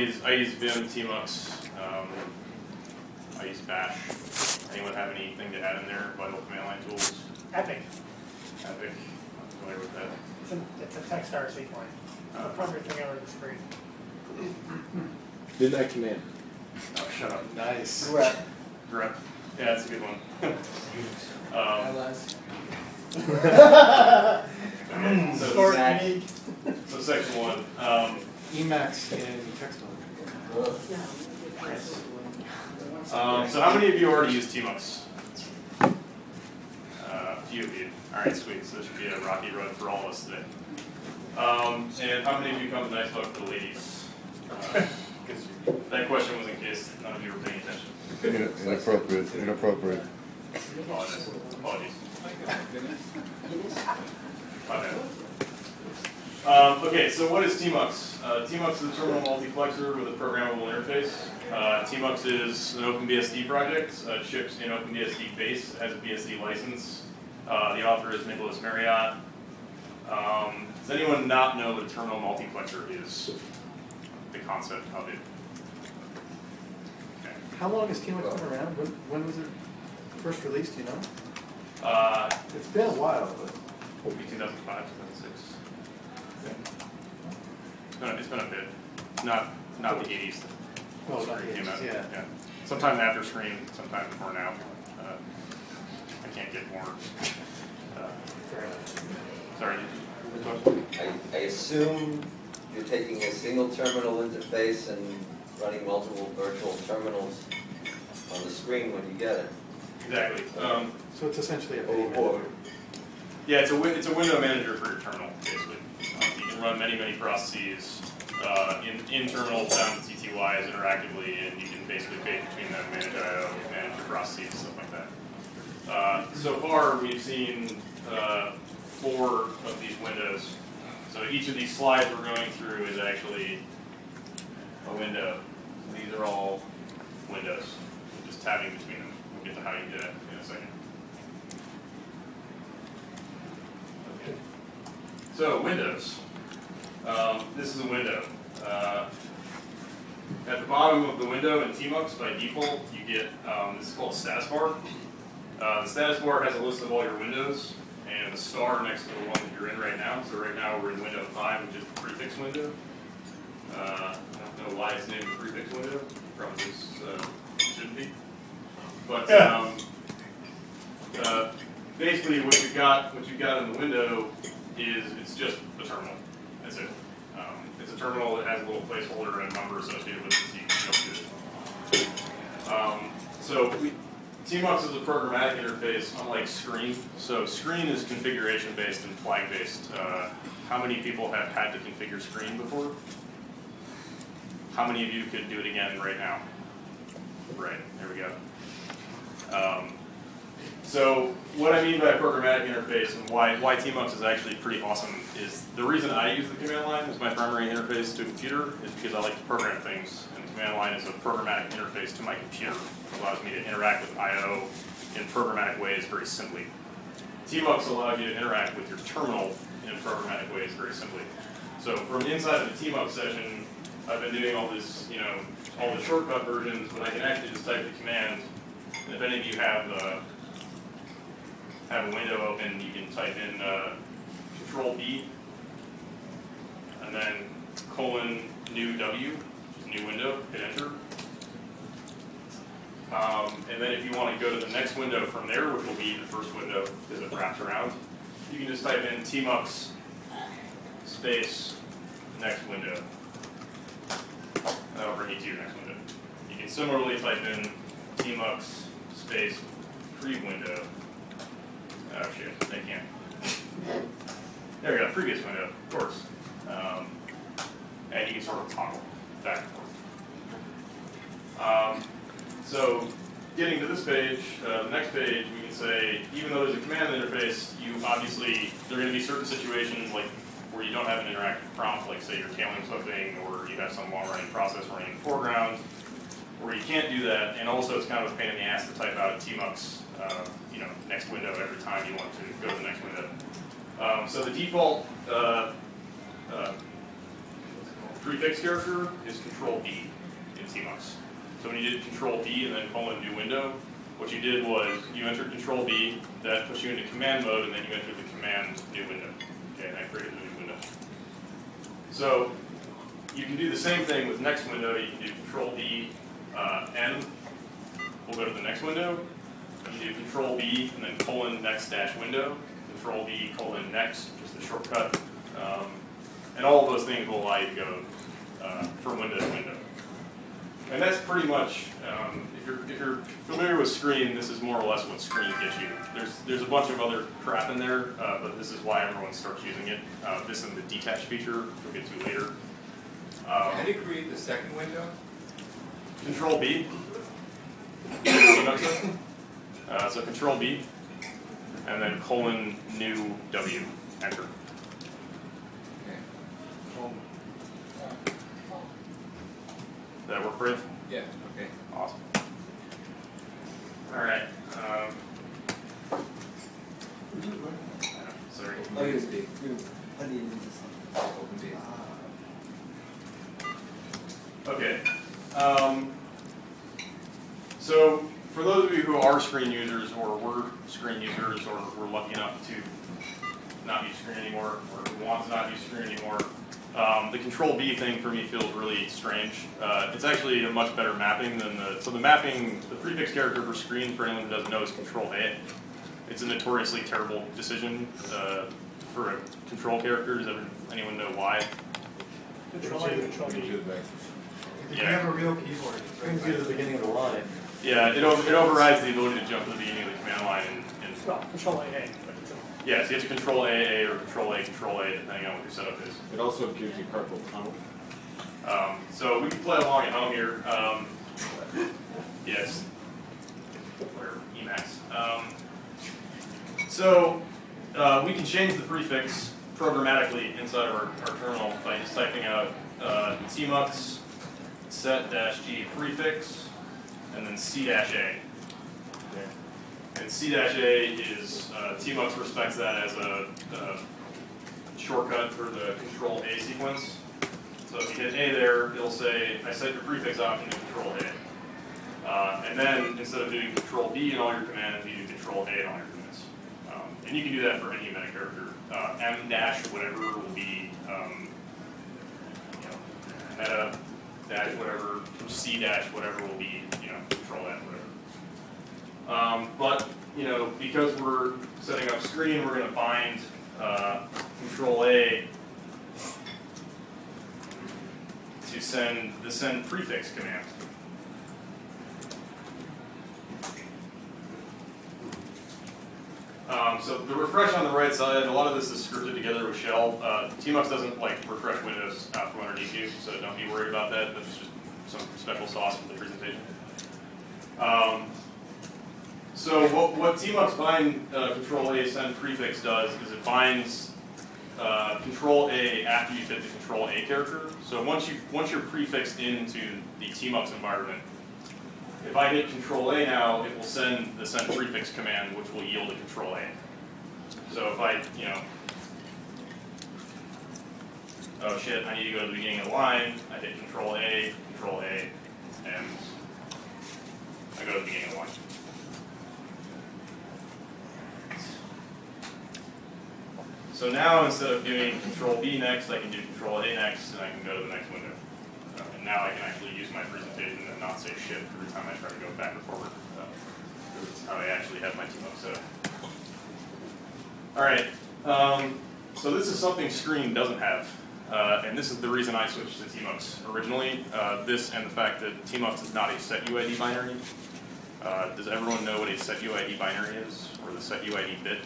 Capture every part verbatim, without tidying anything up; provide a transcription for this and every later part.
use I use Vim, Tmux. Um, I use Bash. Anyone have anything to add in there? Vital command line tools. Epic. Epic. I'm familiar with that. It's a, it's a text R C line. It's the perfect thing over the screen. Midnight Command. Oh, shut up. Nice. Grep. Grep. Yeah, that's a good one. um, okay, so, Short, sec- unique. so section one. Um, Emacs in text um, so how many of you already use Tmux? Uh, a few of you. All right, sweet. So this should be a rocky road for all of us today. Um, and how many of you come to Nice Talk for the ladies? Because uh, that question was in case none of you were paying attention. Inappropriate. Inappropriate. Apologies. Apologies. My bad. Um, okay, so what is Tmux? Uh, Tmux is a terminal multiplexer with a programmable interface. Uh, Tmux is an OpenBSD project. Uh, it ships in OpenBSD base. It has a B S D license. Uh, the author is Nicholas Marriott. Um, does anyone not know what a terminal multiplexer is? The concept of it. Okay. How long has Tmux been around? When, when was it first released, do you know? Uh, It's been a while, but... maybe two thousand five, two thousand six. It's been, a, it's been a bit. Not not the eighties. Oh, not Screen the came out. eighties, yeah. yeah. Sometime after Screen, sometime before now. Uh, I can't get more. Uh, Fair enough. sorry. Which one? I, I assume you're taking a single terminal interface and running multiple virtual terminals on the screen when you get it. Exactly. Um, So it's essentially a Or, video or manager. yeah, it's a win- it's a window manager for your terminal, basically. Um, you can run many many processes uh, in in terminals down to T T Ys interactively, and you can basically page between them, manage I O, manage your processes, stuff like that. Uh, so far, we've seen uh, four of these windows. So each of these slides we're going through is actually a window. These are all windows. We're just tabbing between them. We'll get to how you do that in a second. Okay. So Windows. Um, this is a window. Uh, at the bottom of the window in Tmux, by default, you get um, this is called a status bar. Uh, the status bar has a list of all your windows, and a star next to the one that you're in right now. So right now we're in window five, which is the prefix window. Uh, I don't know why it's named the prefix window. Probably just, uh, shouldn't be. But um, uh, basically, what you've got, what you've got in the window is it's just a terminal. That's it. Um, it's a terminal that has a little placeholder and a number associated with it, so you can go to it. Um, so we, Tmux is a programmatic interface, unlike Screen. So Screen is configuration-based and flag-based. Uh, how many people have had to configure Screen before? How many of you could do it again right now? Right, there we go. Um, so what I mean by a programmatic interface and why, why Tmux is actually pretty awesome is the reason I use the command line as my primary interface to a computer is because I like to program things. And the command line is a programmatic interface to my computer. It allows me to interact with I O in programmatic ways very simply. Tmux allows you to interact with your terminal in programmatic ways very simply. So from inside of the Tmux session, I've been doing all this, you know, all the shortcut versions, but I can actually just type the command. And if any of you have uh, have a window open, you can type in uh, Control B, and then colon new W, which is new window, hit enter. Um, and then if you want to go to the next window from there, which will be the first window because it wraps around, you can just type in Tmux space next window. That'll bring you to your next window. You can similarly type in Tmux space pre-window. Oh shit, I can't. There we go, previous window, of course. Um, and you can sort of toggle back and forth. Um, so getting to this page, uh, the next page, we can say, even though there's a command interface, you obviously, there are going to be certain situations like where you don't have an interactive prompt, like say you're tailing something, or you have some long-running process running in the foreground, where you can't do that, and also it's kind of a pain in the ass to type out a Tmux, uh, you know, next window every time you want to go to the next window. Um, so the default uh, uh, prefix character is Control B in Tmux. So when you did Control B and then colon new window, what you did was you entered Control B, that puts you into command mode, and then you entered the command new window. Okay, and that created a new window. So you can do the same thing with next window. You can do Control B, uh, N. We'll go to the next window. You can do Control B and then colon next dash window. Control B colon next, just a shortcut. Um, and all of those things will allow you to go uh, from window to window. And that's pretty much, um, if you're if you're familiar with Screen, this is more or less what Screen gets you. There's there's a bunch of other crap in there, uh, but this is why everyone starts using it. Uh, this and the detach feature, which we'll get to later. Um, How do you create the second window? Control B. uh, so Control B, and then colon new W, enter. Okay. Does that work for you? Yeah, okay. Awesome. All right. Um, sorry. Oh, U S B. Open Open B. Okay. Um, so for those of you who are Screen users, or were Screen users, or were lucky enough to not use Screen anymore, or want to not use Screen anymore, um, the Control B thing for me feels really strange. Uh, it's actually a much better mapping than the, so the mapping, the prefix character for Screen, for anyone who doesn't know, is Control A. It's a notoriously terrible decision uh, for a control character. Does ever, anyone know why? Control A, Control B. If you have a real keyboard, it brings you to the beginning of the line. Yeah, it, over, it overrides the ability to jump to the beginning of the command line. And, and Well, Control A, A, but it's a- yeah, so you have to control A A or control A, control A, depending on what your setup is. It also gives you carpal tunnel. Um, so we can play along at home here. Um, yes, or Emacs. Um, so uh, we can change the prefix programmatically inside of our, our terminal by just typing out uh, tmux set-g prefix and then c-a. And c-a is, uh, tmux respects that as a, a shortcut for the control A sequence. So if you hit A there, it'll say, I set your prefix option to control A. Uh, and then instead of doing control B in all your commands, you do control A in all your commands. Um, and you can do that for any meta character. Uh, M dash whatever will be, um, you know, meta dash whatever, C dash whatever will be, you know, control F whatever. Um, but, you know, because we're setting up Screen, we're going to bind uh, control A to send the send prefix command. Um, so the refresh on the right side, a lot of this is scripted together with shell. Uh, Tmux doesn't like refresh windows out from underneath you, so don't be worried about that. That's just some special sauce for the presentation. Um, so what, what Tmux bind uh, control A send prefix does is it binds uh, control A after you hit the control A character. So once you once you're prefixed into the Tmux environment, if I hit control A now, it will send the send prefix command, which will yield a control A. So if I, you know, oh shit, I need to go to the beginning of the line, I hit control A, control A, and I go to the beginning of the line. So now instead of doing control B next, I can do control A next, and I can go to the next window. Uh, and now I can actually use my presentation and not say shit every time I try to go back and forward. Uh, this is how I actually have my Tmux set up. All right, um, so this is something Screen doesn't have. Uh, and this is the reason I switched to Tmux originally. Uh, this and the fact that Tmux is not a set U I D binary. Uh, does everyone know what a set U I D binary is, or the set U I D bit?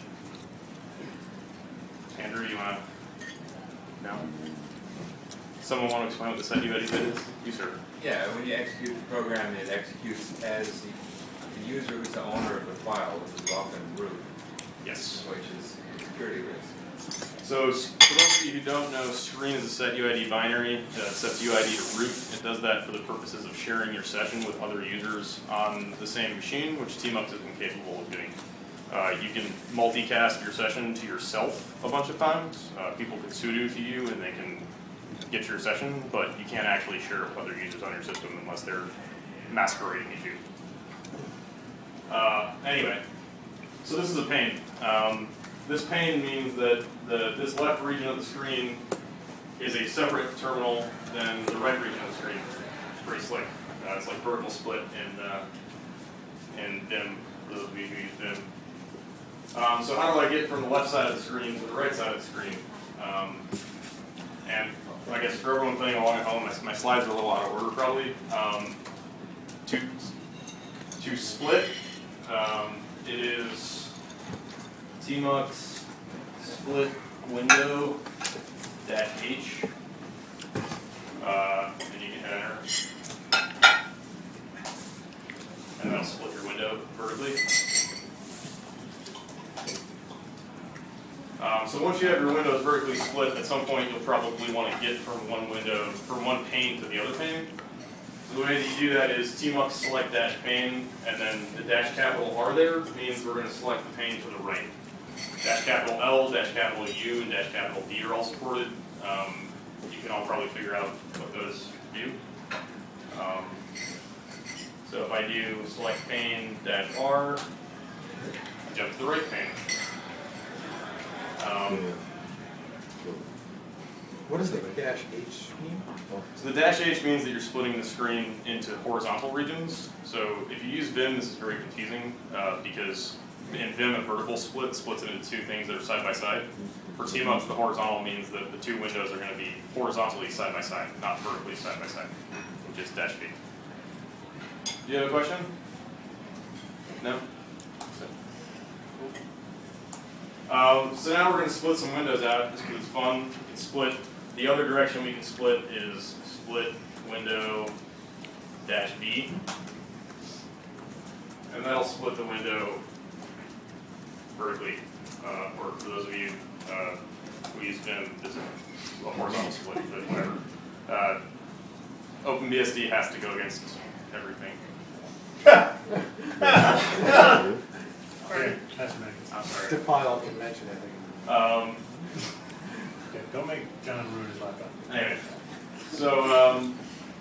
Andrew, you want to? No? Someone want to explain what the set U I D bit is? You, sir. Yeah, when you execute the program, it executes as the, the user who's the owner of the file, which is often root, Yes. which is a security risk. So, for those of you who don't know, Screen is a set U I D binary. It sets U I D to root. It does that for the purposes of sharing your session with other users on the same machine, which Tmux is incapable of doing. Uh, you can multicast your session to yourself a bunch of times. Uh, people can sudo to you, and they can get your session, but you can't actually share with other users on your system unless they're masquerading as you. Uh, anyway, so this is a pane. Um, this pane means that the, this left region of the screen is a separate terminal than the right region of the screen. It's pretty slick. Uh, it's like vertical split in, uh, in Vim, for those of you who use Vim. Um, so how do I get from the left side of the screen to the right side of the screen? Um, and I guess for everyone playing along at home, my, my slides are a little out of order probably. Um, to, to split, um, it is tmux split window dash H, uh, and you can hit enter. And that'll split your window vertically. Um, so once you have your windows vertically split, at some point you'll probably want to get from one window, from one pane to the other pane. So the way that you do that is tmux select dash pane, and then the dash capital R there means we're going to select the pane to the right. Dash capital L, dash capital U, and dash capital D are all supported. Um, you can all probably figure out what those do. Um, so if I do select pane dash R, I jump to the right pane. Um, What does the dash H mean? so the dash H means that you're splitting the screen into horizontal regions. So if you use Vim, this is very confusing uh, because in Vim, a vertical split splits it into two things that are side by side. For tmux, the horizontal means that the two windows are going to be horizontally side by side, not vertically side by side, which is dash V. Do you have a question? No? Um, so now we're going to split some windows out just because it's fun. We can split. The other direction we can split is split window dash B. And that'll split the window vertically. Uh, or for those of you uh, who use Vim, this is a horizontal split, but whatever. Uh, OpenBSD has to go against everything. Sorry. That's me. I'm sorry. Defile convention, I think. Um, Okay, don't make John ruin his laptop. Anyway, so um,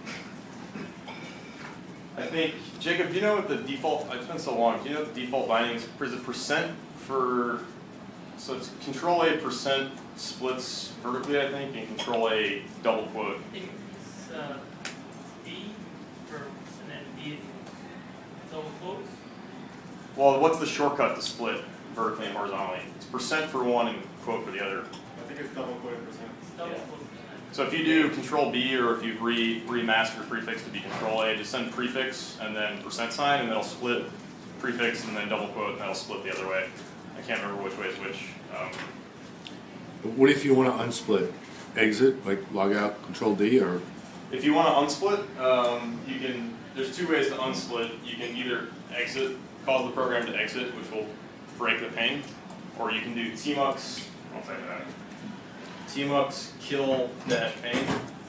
I think, Jacob, do you know what the default, it's been so long, do you know what the default binding is? Is it percent for, so it's control A percent splits vertically, I think, and control A double quote. I think it's uh, B for, and then B double quotes. Well, what's the shortcut to split vertically and horizontally? It's percent for one and quote for the other. I think it's double quoted percent. It's double Yeah. quotes. So if you do control B, or if you re remask your prefix to be control A, just send prefix and then percent sign, and that'll split prefix and then double quote, and that'll split the other way. I can't remember which way is which. Um, What if you want to unsplit? Exit, like log out, control D, or? if you want to unsplit, um, you can. There's two ways to unsplit. You can either exit, cause the program to exit, which will break the pane, or you can do tmux. I'll type that. Tmux kill dash pane,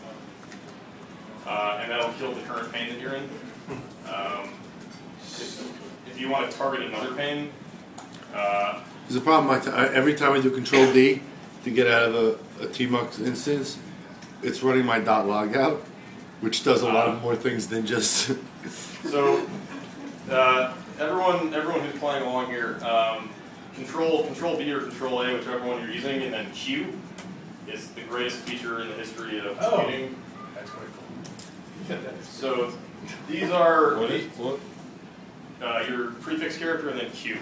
uh, and that'll kill the current pane that you're in. Um, if, if you want to target another pane, uh, There's a problem. I t- I, every time I do control D to get out of a, a tmux instance, it's running my dot logout, which does a lot of more things than just. so uh, everyone, everyone who's playing along here, um, control control V or control A, whichever one you're using, and then Q is the greatest feature in the history of Oh. computing. That's quite cool. So these are What is, what? uh, your prefix character and then Q.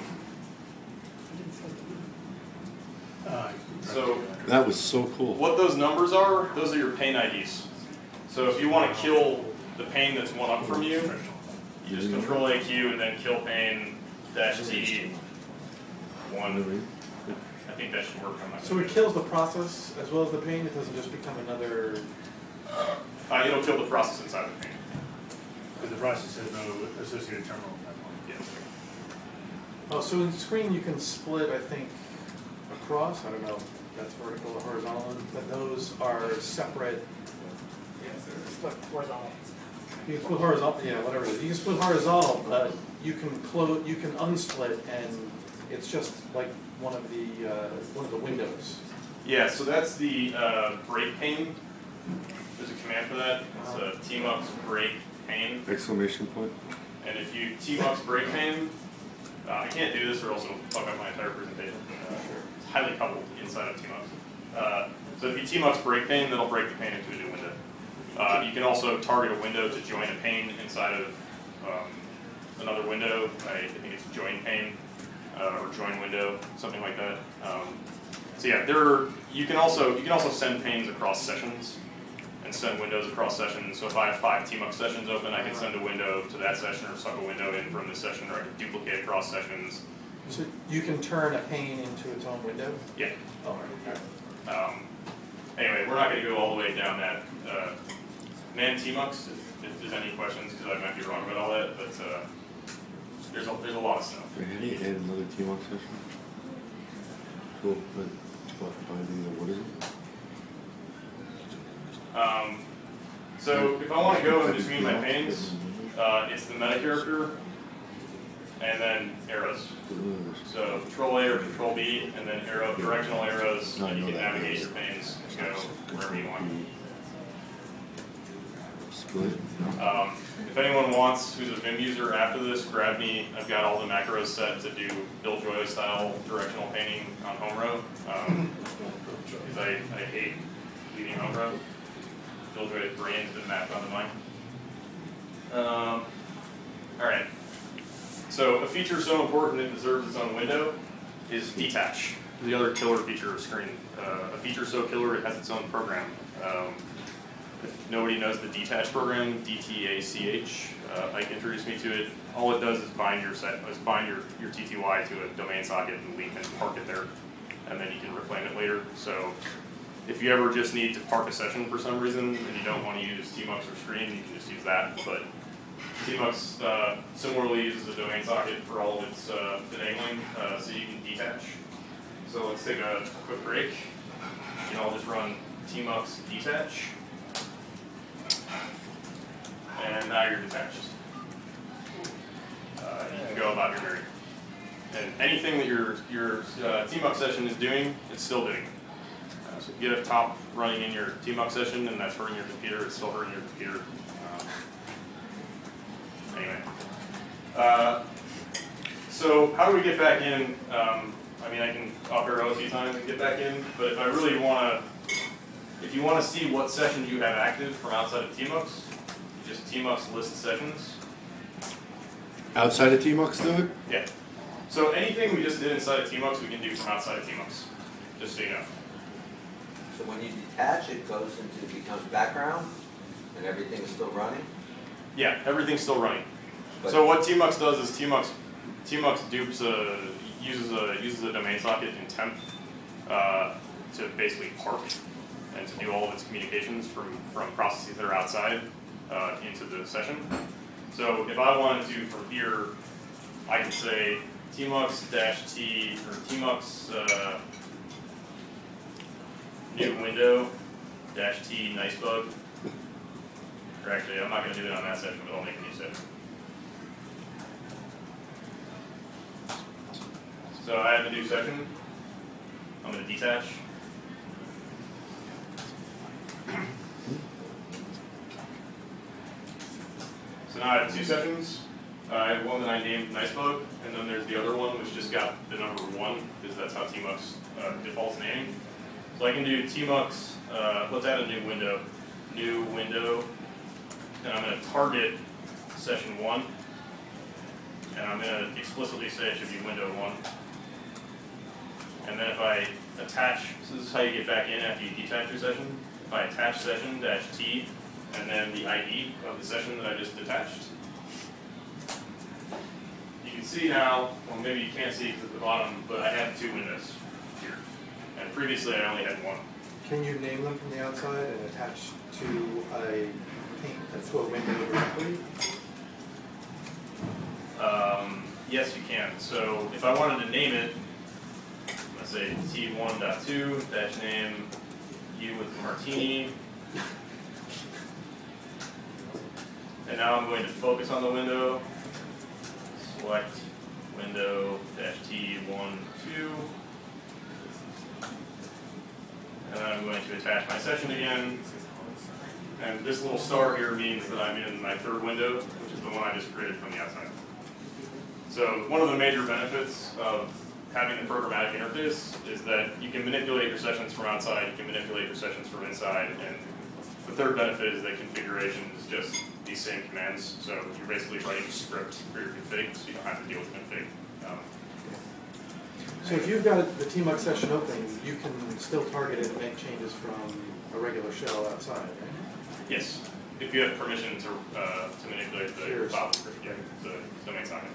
Uh, So That was so cool. what those numbers are, those are your pane I Ds. So if you want to kill the pane that's one up from you, you just control A Q and then kill pane dash T one. I think that should work on my So it kills the process as well as the pane, it doesn't just become another... Uh, it'll kill the process inside the pane. Because the process has no associated terminal at that point. Yeah. Oh, so in screen you can split, I think, across, I don't know, if that's vertical or horizontal, but those are separate. Split horizontal. You can split horizontal, yeah, whatever it is. You can split horizontal, but you can close, you can unsplit, and it's just like one of the uh, one of the windows. Yeah, so that's the uh, break pane. there's a command for that. It's a tmux break pane. Exclamation point. And if you tmux break pane, uh, I can't do this or else it'll fuck up my entire presentation. Uh, it's highly coupled inside of tmux. Uh, so if you tmux break pane, that'll break the pane into a new window. Uh, you can also target a window to join a pane inside of um, another window. I, I think it's join pane uh, or join window, something like that. Um, so yeah, there are, you can also you can also send panes across sessions and send windows across sessions. So if I have five tmux sessions open, I can send a window to that session or suck a window in from this session, or I can duplicate across sessions. So you can turn a pane into its own window? Yeah. Oh, right. Um, anyway, we're not going to go all the way down that. Uh, man tmux, if, if there's any questions, because I might be wrong about all that, but uh, there's a, there's a lot of stuff. Wait, how do you add another tmux session? Cool, but what, what is it? Um, so if I want to go in between my panes, uh, it's the meta character, and then arrows. So Control A or Control B, and then arrow directional arrows, and you can navigate your panes and go wherever you want. Split. Um, if anyone wants, who's a Vim user after this, grab me. I've got all the macros set to do Bill Joy style directional painting on home row, because I, I hate leaving home row. Bill Joy's brain's been mapped onto mine. Um, all right. So a feature so important it deserves its own window is detach. The other killer feature of Screen. Uh, a feature so killer it has its own program. Um, if nobody knows the detach program, D T A C H, uh, Ike introduced me to it. All it does is bind your set, is bind your, your T T Y to a domain socket and link and park it there, and then you can reclaim it later. So if you ever just need to park a session for some reason and you don't want to use tmux or Screen, you can just use that. But tmux uh, similarly uses a domain socket for all of its uh, enabling, uh, so you can detach. So let's take a quick break. You can all just run tmux detach, and now you're detached. Uh, you can go about your merry. And anything that your your uh, tmux session is doing, it's still doing. Uh, so if you get a top running in your tmux session and that's hurting your computer, it's still hurting your computer. Uh, Anyway, uh, so how do we get back in? Um, I mean, I can up arrow a few times and get back in, but if I really want to, if you want to see what session you have active from outside of tmux, you just tmux list sessions. Outside of tmux do it? Yeah. So anything we just did inside of tmux, we can do from outside of tmux, just so you know. So when you detach, it goes into, it becomes background, and everything is still running? Yeah, everything's still running. But- So what tmux does is tmux tmux dupes a uses a uses a domain socket in temp uh, to basically park and to do all of its communications from from processes that are outside uh, into the session. So if I wanted to from here, I could say tmux dash t or tmux uh, new window dash t nice bug. Or actually, I'm not going to do it on that session, but I'll make a new session. So I have a new session. I'm going to detach. So now I have two sessions. Uh, I have one that I named Nicebug, and then there's the other one which just got the number one, because that's how tmux uh, defaults naming. So I can do tmux, uh, let's add a new window. New window. And I'm going to target session one, and I'm going to explicitly say it should be window one. And then if I attach, so this is how you get back in after you detach your session. If I attach session dash T, and then the I D of the session that I just detached, you can see now, well maybe you can't see because at the bottom, but I have two windows here. And previously I only had one. Can you name them from the outside and attach to a paint, to a window directly? Um, yes, you can. So if I wanted to name it, let's say T one point two dash name U with the martini. And now I'm going to focus on the window. Select window dash T one two. And then I'm going to attach my session again. and this little star here means that I'm in my third window, which is the one I just created from the outside. So one of the major benefits of having the programmatic interface is that you can manipulate your sessions from outside, you can manipulate your sessions from inside, and the third benefit is that configuration is just these same commands. So you're basically writing a script for your config, so you don't have to deal with config. Um, So if you've got the T M U X session open, you can still target it and make changes from a regular shell outside, right? yes, if you have permission to uh, to manipulate the Sure. file script, yeah, so so makes sense.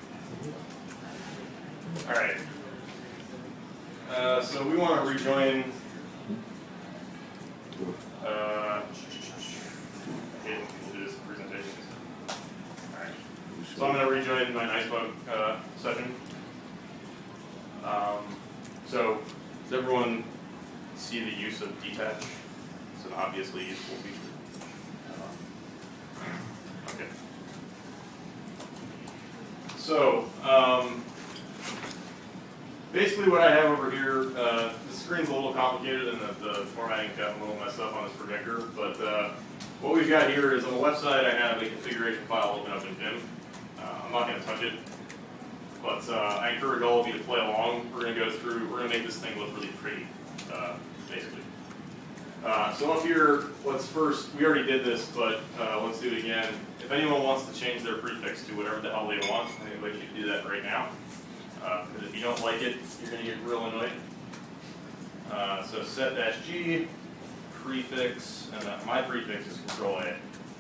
All right. Uh, so we want to rejoin. Uh, okay, we'll do this presentation. All right. So I'm going to rejoin my Nicebug uh, session. Um, so does everyone see the use of detach? It's an obviously useful feature. Uh, okay. So um, basically what I have over here, uh, the screen's a little complicated and the, the formatting got a little messed up on this projector, but uh, what we've got here is on the left side I have a configuration file open up in Vim. Uh, I'm not going to touch it. But uh, I encourage all of you to play along. We're going to go through, we're going to make this thing look really pretty, uh, basically. Uh, so up here, let's first, we already did this, but uh, let's do it again. If anyone wants to change their prefix to whatever the hell they want, anybody should do that right now. Because uh, if you don't like it, you're going to get real annoyed. Uh, so set-g, prefix, and uh, my prefix is control A.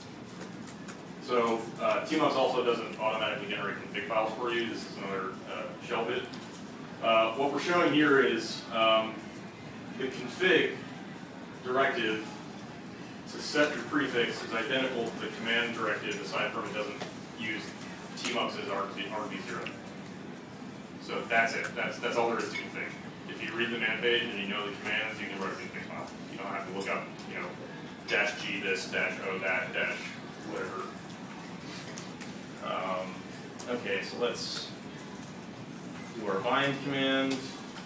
So uh, T M U X also doesn't automatically generate config files for you. This is another uh, shell bit. Uh, what we're showing here is um, the config directive to set your prefix is identical to the command directive, aside from it doesn't use T M U X as R B zero. So that's it. That's that's all there is to config. If you read the man page and you know the commands, you can write a config file. You don't have to look up, you know, dash G this, dash O that, dash whatever. Um, okay, so let's do our bind command.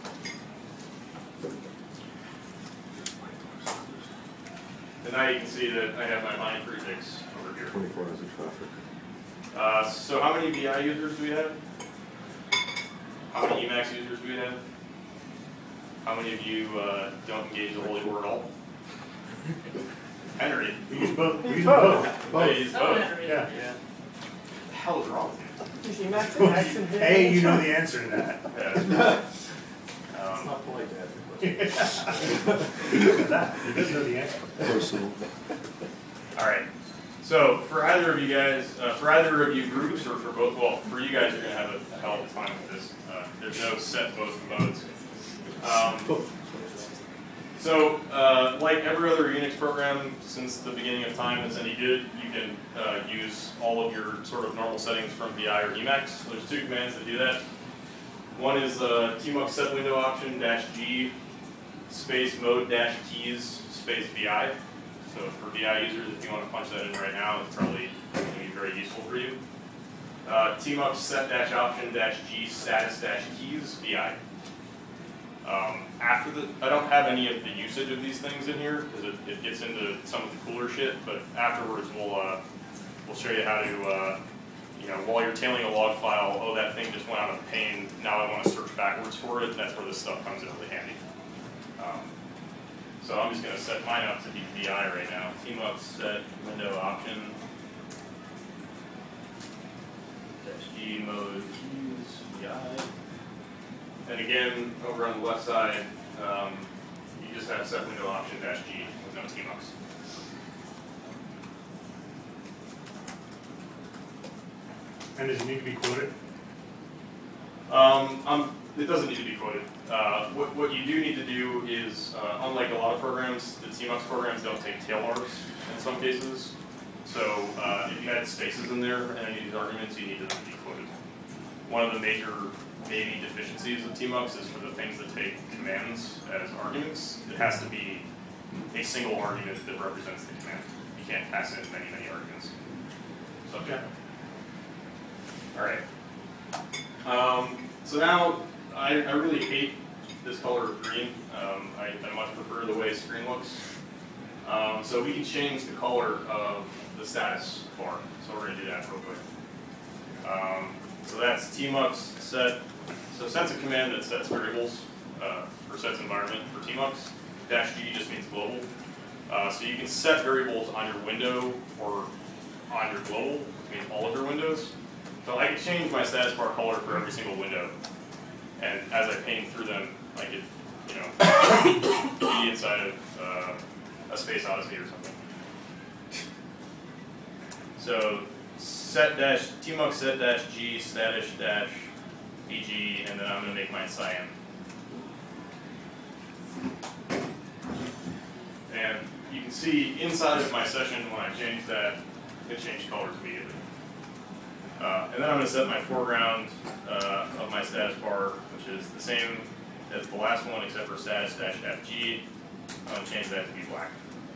And now you can see that I have my bind prefix over here. Twenty-four hours of traffic. Uh, so how many V I users do we have? How many Emacs users do we have? How many of you uh, don't engage the Holy War at all? Henry. We use both. We use both. Oh, you use Oh, both. yeah. Yeah. What the hell is wrong with you? You see Max and Max and Hey, you know the answer to that. Yeah. It's Um, not polite to ask a question. That, he doesn't know the answer. Personal. all right. So for either of you guys, uh, for either of you groups, or for both, well, for you guys, you're gonna have a, a hell of a time with this. Uh, there's no set both modes. Um, so, uh, like every other Unix program since the beginning of time that's any good, you can uh, use all of your sort of normal settings from V I or Emacs. So there's two commands that do that. One is uh, T M U X set window option dash G space mode dash keys space V I. So for V I users, if you want to punch that in right now, it's probably going to be very useful for you. Uh, T M U X set dash option dash G status dash keys V I. Um, after the, I don't have any of the usage of these things in here because it, it gets into some of the cooler shit. But afterwards, we'll uh, we'll show you how to, uh, you know, while you're tailing a log file, oh that thing just went out of pain. Now I want to search backwards for it. That's where this stuff comes in really handy. Um, so I'm just going to set mine up to be V I right now. T M U X set window option dash G mode keys V I. And again, over on the left side, um, you just have set window option dash G with no T M U X. And does it need to be quoted? Um, um, it doesn't need to be quoted. Uh, what, what you do need to do is, uh, unlike a lot of programs, the T M U X programs don't take tail marks in some cases. So uh, if you had spaces in there and any of these arguments, you need them to be quoted. One of the major maybe deficiencies of T M U X is for the things that take commands as arguments. It has to be a single argument that represents the command. You can't pass in many, many arguments. Subject. All right. Um, so now, I, I really hate this color of green. Um, I, I much prefer the way screen looks. Um, so we can change the color of the status bar. So we're gonna do that real quick. Um, so that's tmux set. So set's a command that sets variables uh, or sets environment for tmux. Dash G just means global. Uh, so you can set variables on your window or on your global, which means all of your windows. So I can change my status bar color for every single window. And as I paint through them, I could, you know, be inside of uh, a Space Odyssey or something. So set dash tmux set dash G status dash B G, and then I'm going to make mine cyan. And you can see inside of my session when I change that, it changed colors immediately. Uh, and then I'm going to set my foreground uh, of my status bar, which is the same as the last one except for status dash F G. I'm going to change that to be black.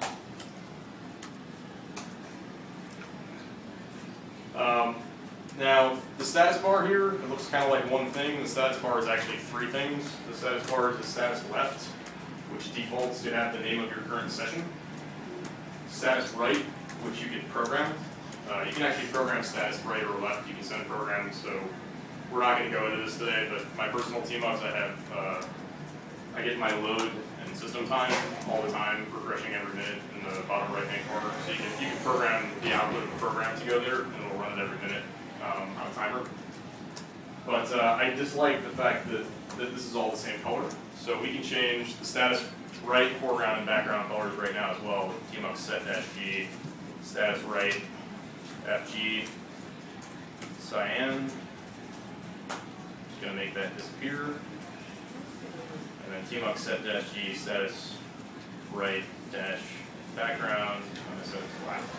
Um, now, the status bar here, it looks kind of like one thing. The status bar is actually three things. The status bar is the status left, which defaults to have the name of your current session. Status right, which you can program. Uh, you can actually program status right or left. You can send programs. So we're not going to go into this today, but my personal tmux, I have, uh, I get my load and system time all the time, refreshing every minute in the bottom right-hand corner. So you can, you can program the output of a program to go there, and it'll run it every minute um, on a timer. But uh, I dislike the fact that, that this is all the same color. So we can change the status right, foreground, and background colors right now as well with tmux set dash G, status right, F G, cyan. Just gonna make that disappear. And then tmux set dash G, status right dash background, I'm gonna set it to black.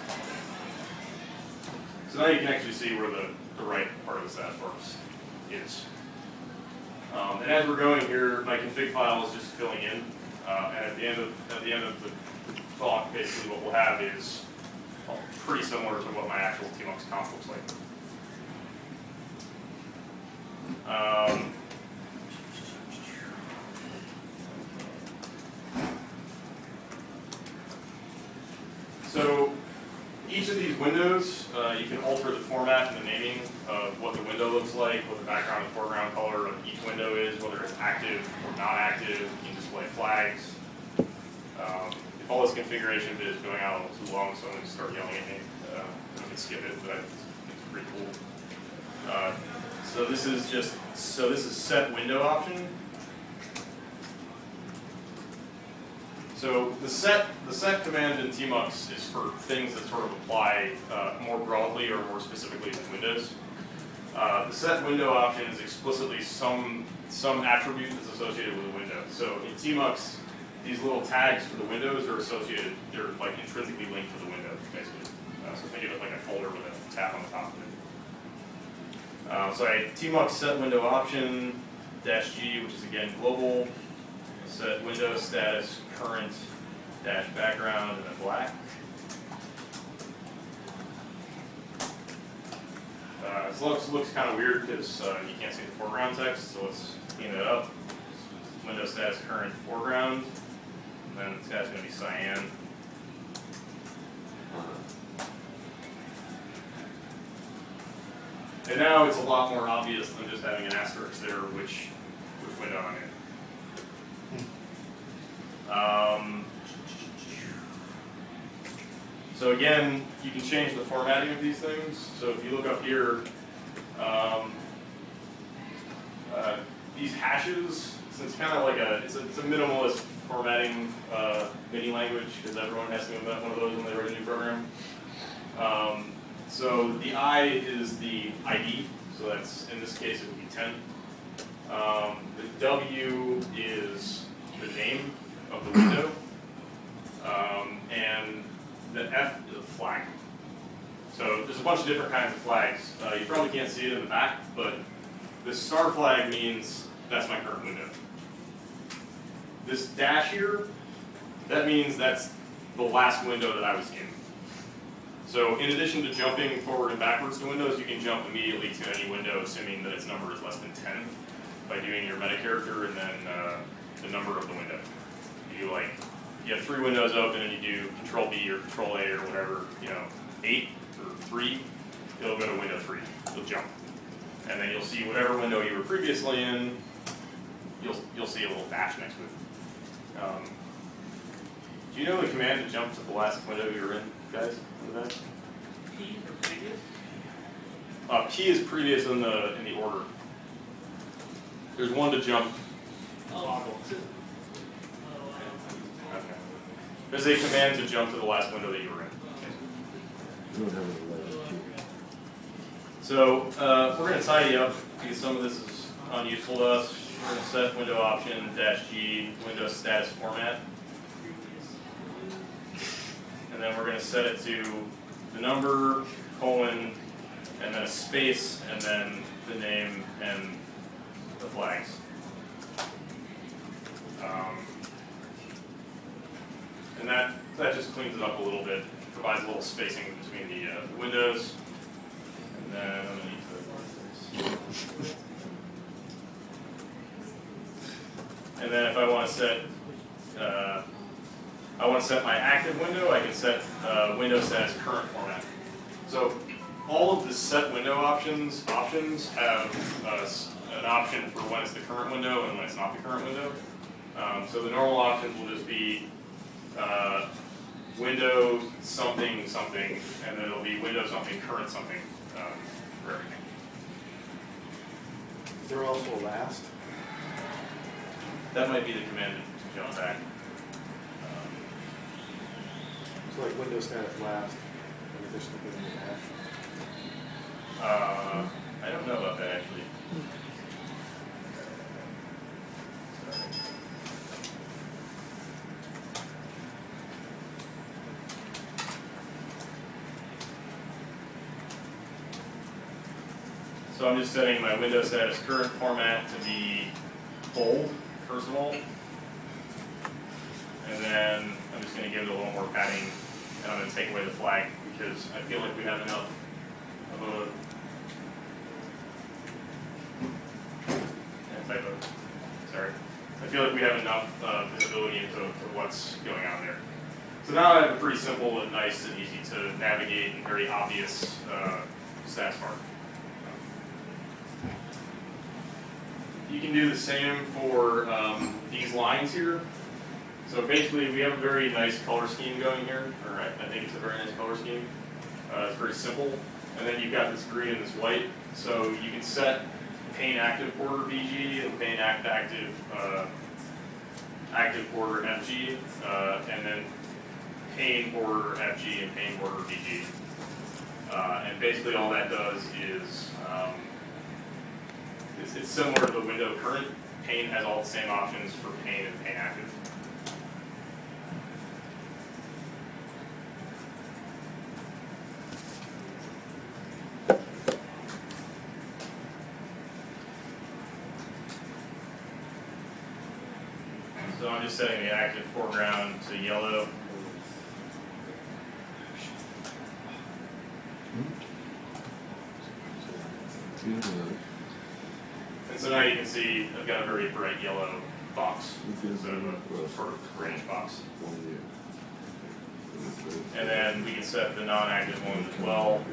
So now you can actually see where the, the right part of the status bar is. Um, and as we're going here, my config file is just filling in. Uh, and at the end of at the end of the talk, basically what we'll have is well, pretty similar to what my actual tmux conf looks like. Um, so each of these windows, uh, you can alter the format and the naming of what the window looks like, what the background and foreground color of each window is, whether it's active or not active. You can display flags. Um, if all this configuration bit is going out a little too long, so I'm going to start yelling at me. Uh, I can skip it, but it's, it's pretty cool. Uh, so this is just, so this is set window option. So the set, the set command in tmux is for things that sort of apply uh, more broadly or more specifically than Windows. Uh, the set window option is explicitly some some attribute that's associated with a window. So in tmux, these little tags for the windows are associated, they're like intrinsically linked to the window, basically. Uh, so think of it like a folder with a tab on the top of it. Uh, so I tmux set window option dash G, which is again global. Set window status current dash background and then black. Uh, this looks looks kind of weird because uh, you can't see the foreground text, so let's clean it up. Window status current foreground, and then the status is going to be cyan. And now it's a lot more obvious than just having an asterisk there, which which window I'm in. Um, so again, you can change the formatting of these things. So if you look up here, um, uh, these hashes, so it's kind of like a it's, a, it's a minimalist formatting uh, mini language because everyone has to invent one of those when they write a new program. Um, so the I is the I D, so that's, in this case, it would be ten. Um, the W is the name of the window, um, and the F is a flag. So there's a bunch of different kinds of flags. Uh, you probably can't see it in the back, but this star flag means that's my current window. This dash here, that means that's the last window that I was in. So in addition to jumping forward and backwards to windows, you can jump immediately to any window, assuming that its number is less than ten, by doing your meta character and then uh, the number of the window. You do like you have three windows open and you do Control B or Control A or whatever, you know, eight or three, it'll go to window three. It'll jump, and then you'll see whatever window you were previously in. You'll you'll see a little dash next to it. Um, do you know the command to jump to the last window you were in, guys? Know that? P for previous? Uh, key is previous in the in the order. There's one to jump. Oh, Toggle. oh, I don't know. Okay. There's a command to jump to the last window that you were in. You don't have any letters. So uh, we're going to tidy up because some of this is unuseful to us. We're going to set window option dash G window status format, and then we're going to set it to the number colon and then a space and then the name and the flags. Um, and that that just cleans it up a little bit, provides a little spacing between the, uh, the windows. And then underneath the And then if I want to set, uh, I want to set my active window, I can set uh, window status current format. So all of the set window options options have uh, an option for when it's the current window and when it's not the current window. Um, so the normal options will just be uh, window something something, and then it'll be window something current something um, for everything. Is there also a last? That might be the command to jump back. Um, So like Windows status last, in addition to putting the dash. uh, I don't know about that actually. So I'm just setting my Windows status current format to be bold, first of all. And then I'm just going to give it a little more padding, and I'm going to take away the flag because I feel like we have enough of a yeah, typo. Sorry. I feel like we have enough uh, visibility into to what's going on there. So now I have a pretty simple and nice and easy to navigate and very obvious uh, status bar. You can do the same for um, these lines here. So basically we have a very nice color scheme going here, or I, I think it's a very nice color scheme. Uh, it's very simple. And then you've got this green and this white. So you can set pane active border B G and pane act active uh, active border F G, uh, and then pane border F G and pane border B G. Uh, and basically all that does is um, It's, it's similar to the window current. Pane has all the same options for pane and pane active. So I'm just setting the active foreground to yellow. And so now you can see I've got a very bright yellow box instead of a sort of greenish box. And then we can set the non-active ones as well.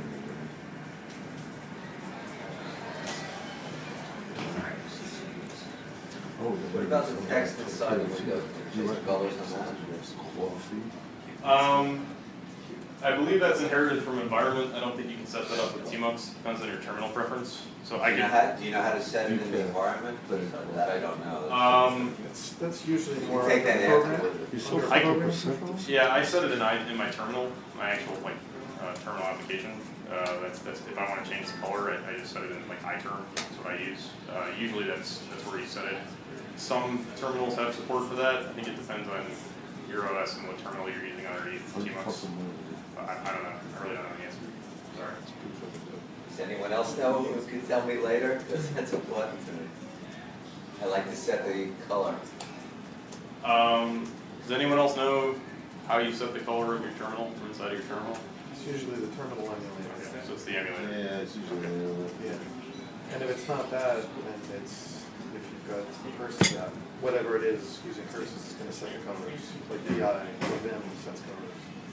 What about the text inside the window? Change colors on that? Um, I believe that's inherited from environment. I don't think you can set that up with Tmux. Depends on your terminal preference. So I Do you know can. how, do you know how to set it in the environment? That I don't know. Um, That's, that's usually You more can of take that the program. afterward. You're so Under I can- program. yeah, I set it in, I, in my terminal, my actual like uh, terminal application. Uh, that's that's if I want to change the color, I, I just set it in like iTerm. That's what I use. Uh, usually that's that's where you set it. Some terminals have support for that. I think it depends on your O S and what terminal you're using underneath Tmux. I, I don't know. I really don't know the answer. Sorry. Does anyone else know who could tell me later? Because that's important to me. I like to set the color. Um, does anyone else know how you set the color of your terminal from inside of your terminal? It's usually the terminal emulator. Okay, so it's the emulator. Yeah, it's usually. Yeah. And if it's not that, then it's if you've got a person that, whatever it is, using curses is gonna set the colors, like D I or Vim sets colors.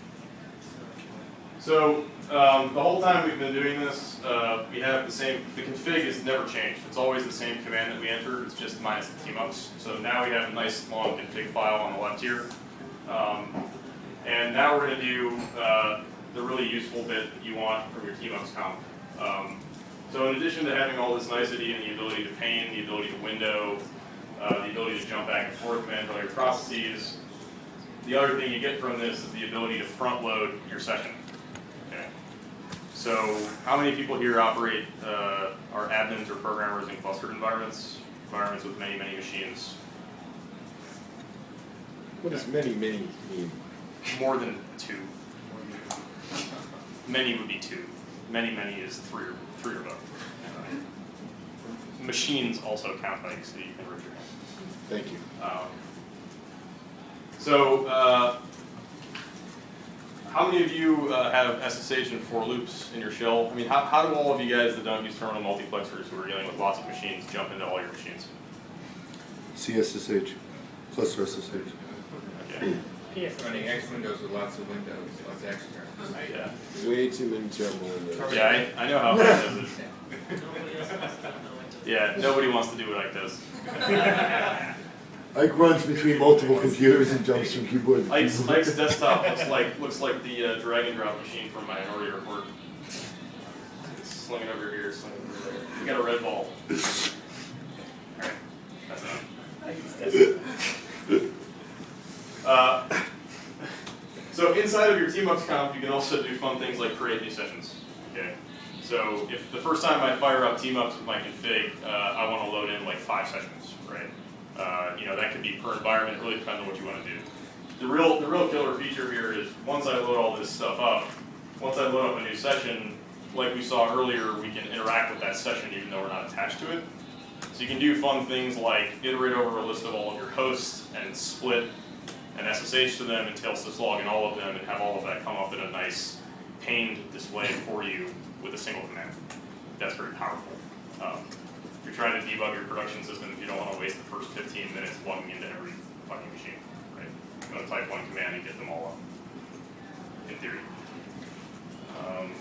So um, the whole time we've been doing this, uh, we have the same, the config has never changed. It's always the same command that we enter, it's just minus the tmux. So now we have a nice long config file on the left here. Um, and now we're gonna do uh, the really useful bit that you want from your tmux comp. Um, so in addition to having all this nicety and the ability to pane, the ability to window, uh, the ability to jump back and forth, manage all your processes, the other thing you get from this is the ability to front load your session. Okay. So how many people here operate, uh, are admins or programmers in clustered environments, environments with many, many machines? What does many, many mean? More than two. Many would be two. Many, many is three or three or both. Machines also count like so you can root your hand. Thank you. Um, so, uh, how many of you uh, have S S H and for loops in your shell? I mean, how, how do all of you guys that don't use terminal multiplexers who are dealing with lots of machines jump into all your machines? C S S H, cluster S S H. Okay. P S. Running X windows with lots of windows, lots of X terminals. Yeah, Way too many terminal windows. yeah I, I know how hard it is. Nobody else wants to know what to Yeah, nobody wants to do what Ike does. Ike runs between multiple computers and jumps from keyboard to Ike's, keyboard. Ike's desktop looks like looks like the uh, drag and drop machine from Minority Report. It's slinging over here, slinging over there. We got a red ball. Alright, that's enough. Uh, so inside of your tmux conf, you can also do fun things like create new sessions. Okay. So if the first time I fire up tmux with my config, uh, I want to load in like five sessions, right? Uh, you know, that could be per environment. It really depends on what you want to do. The real, the real killer feature here is once I load all this stuff up, once I load up a new session, like we saw earlier, we can interact with that session even though we're not attached to it. So you can do fun things like iterate over a list of all of your hosts and split an S S H to them and tail syslog in all of them and have all of that come up in a nice paned display for you with a single command. That's very powerful. Um, if you're trying to debug your production system, you don't want to waste the first fifteen minutes logging into every fucking machine, right? You want to type one command and get them all up, in theory. Um,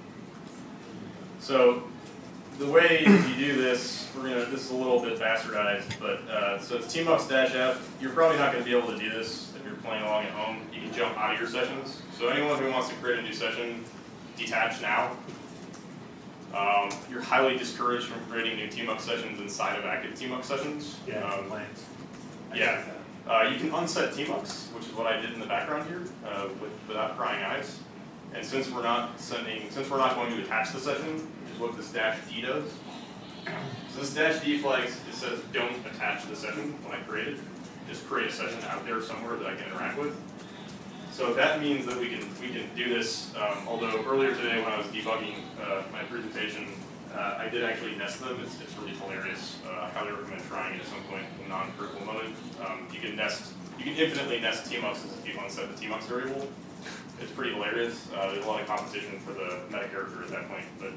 so the way you do this, we're gonna, this is a little bit bastardized, but uh, so it's tmux-f. You're probably not going to be able to do this if you're playing along at home. You can jump out of your sessions. So anyone who wants to create a new session, detach now. Um, you're highly discouraged from creating new tmux sessions inside of active tmux sessions. Yeah, Um, plans. yeah. Uh, you can unset tmux, which is what I did in the background here, uh, with, without prying eyes. And since we're not sending, since we're not going to attach the session, which is what this dash D does. So this dash D flag, it says don't attach the session when I create it. Just create a session out there somewhere that I can interact with. So that means that we can we can do this. Um, although earlier today when I was debugging uh, my presentation, uh, I did actually nest them. It's, it's really hilarious. Uh, I highly recommend trying it at some point in non-critical mode. Um, you can nest, you can infinitely nest tmuxes if you unset the tmux variable. It's pretty hilarious. Uh, there's a lot of competition for the meta character at that point, but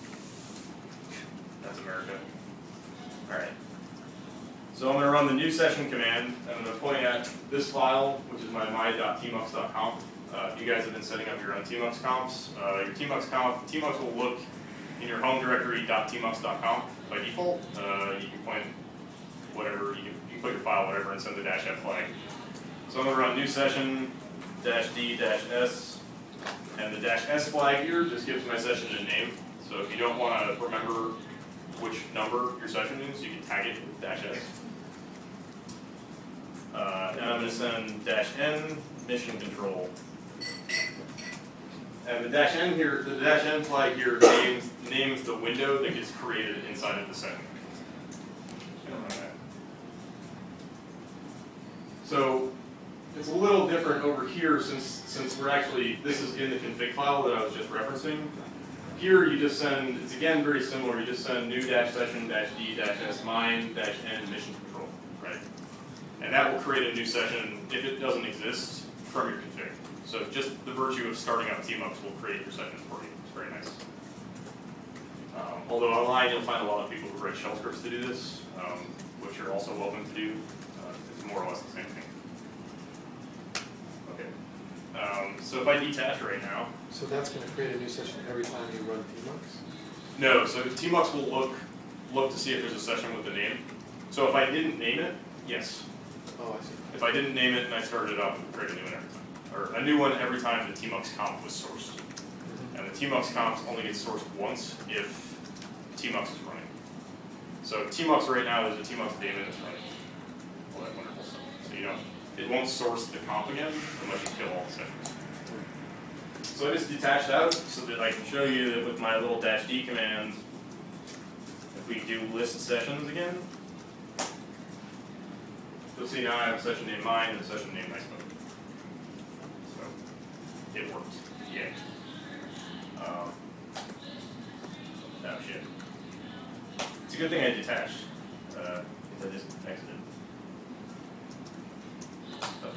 that's America. All right. So I'm going to run the new session command, and I'm going to point at this file, which is my my.tmux dot conf. Uh, if you guys have been setting up your own tmux comps, uh, your tmux conf, tmux will look in your home directory .tmux dot conf by default. Uh, you can point whatever, you can, you can put your file whatever and send the dash F flag. So I'm going to run new session dash D dash S, and the dash S flag here just gives my session a name. So if you don't want to remember which number your session is, you can tag it with dash S. Uh, and I'm going to send dash N mission control. And the dash N here, the dash N flag here names names the window that gets created inside of the session. So it's a little different over here since since we're actually, this is in the config file that I was just referencing. Here you just send, it's again very similar, you just send new dash session dash D dash S mine dash N mission control, right? And that will create a new session if it doesn't exist from your config. So just the virtue of starting up tmux will create your session for you. It's very nice. Um, although online you'll find a lot of people who write shell scripts to do this. Um, which you're also welcome to do. Uh, it's more or less the same thing. Okay. Um, so if I detach right now, So that's gonna create a new session every time you run tmux? no, so tmux will look look to see if there's a session with a name. So if I didn't name it, yes. Oh, I see. If I didn't name it and I started it up, it would create a new one every time. Or a new one every time the tmux comp was sourced. And the tmux comps only get sourced once if tmux is running. So tmux right now is a tmux daemon that's running. All that wonderful stuff. So you don't, it won't source the comp again unless you kill all the sessions. So I just detached out so that I can show you that with my little dash D command, if we do list sessions again, you'll see now I have a session named mine and a session named my smoke. So it worked. Yay. Um, oh shit. It's a good thing I detached, uh, because I just exited. Oh.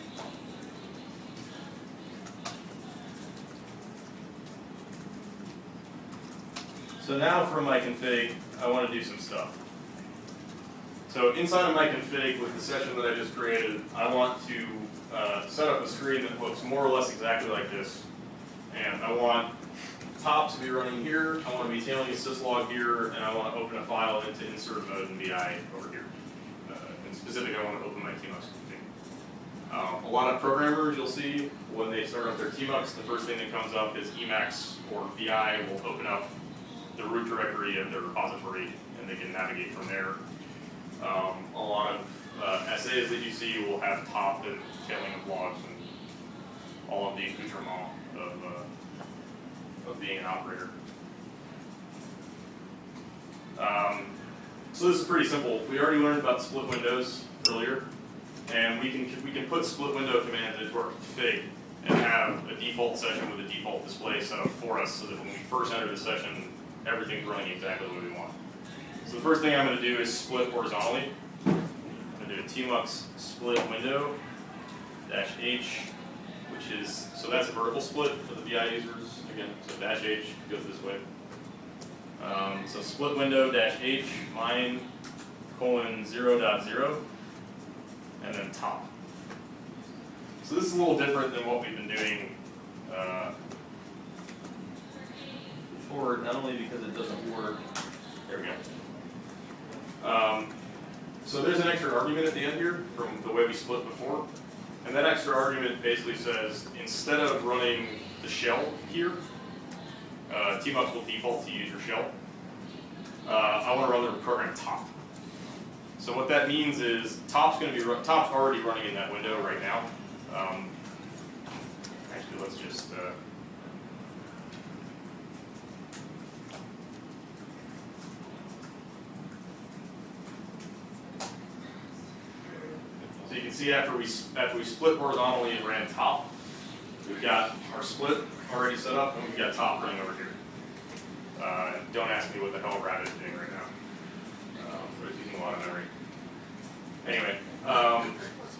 So now for my config, I want to do some stuff. So inside of my config with the session that I just created, I want to uh, set up a screen that looks more or less exactly like this. And I want top to be running here, I want to be tailing a syslog here, and I want to open a file into insert mode in V I over here. Uh, in specific, I want to open my tmux config. Um, a lot of programmers, you'll see, when they start up their tmux, the first thing that comes up is Emacs or V I will open up the root directory of their repository, and they can navigate from there. Um, a lot of uh, S As that you see will have top and tailing of logs and all of the accoutrement of, uh, of being an operator. Um, so this is pretty simple. We already learned about split windows earlier, and we can we can put split window commands into our config and have a default session with a default display set up for us, so that when we first enter the session, everything's running exactly the way we want. So the first thing I'm going to do is split horizontally. I'm going to do a tmux split window dash h, which is, so that's a vertical split for the V I users. Again, so dash h goes this way. Um, so split window dash h mine colon zero dot zero, and then top. So this is a little different than what we've been doing uh, before, not only because it doesn't work. There we go. Um, so there's an extra argument at the end here from the way we split before. And that extra argument basically says, instead of running the shell here, uh, tmux will default to use your shell. Uh, I want to run the program top. So what that means is top's going to be run, top's already running in that window right now. Um, actually, let's just. Uh, So you can see after we after we split horizontally and ran top, we've got our split already set up, and we've got top running over here. Uh, don't ask me what the hell Rabbit is doing right now. Uh, but it's using a lot of memory. Anyway, um,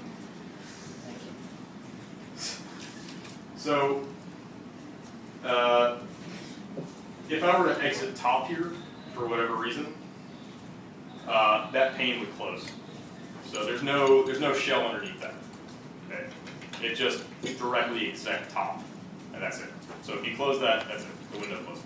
so uh, if I were to exit top here for whatever reason, uh, that pane would close. So there's no there's no shell underneath that. Okay, it just directly exec top, and that's it. So if you close that, that's it. The window closes.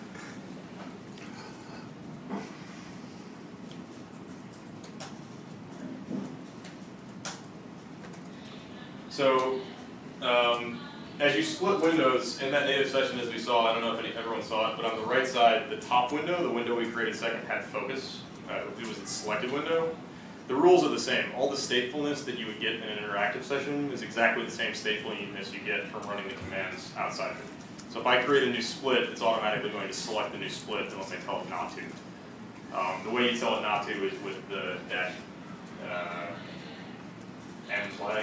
So um, as you split windows in that native session, as we saw, I don't know if any, everyone saw it, but on the right side, the top window, the window we created second, had focus. Uh, it was the selected window. The rules are the same. All the statefulness that you would get in an interactive session is exactly the same statefulness you get from running the commands outside of it. So if I create a new split, it's automatically going to select the new split unless I tell it not to. Um, the way you tell it not to is with the dash uh, M flag,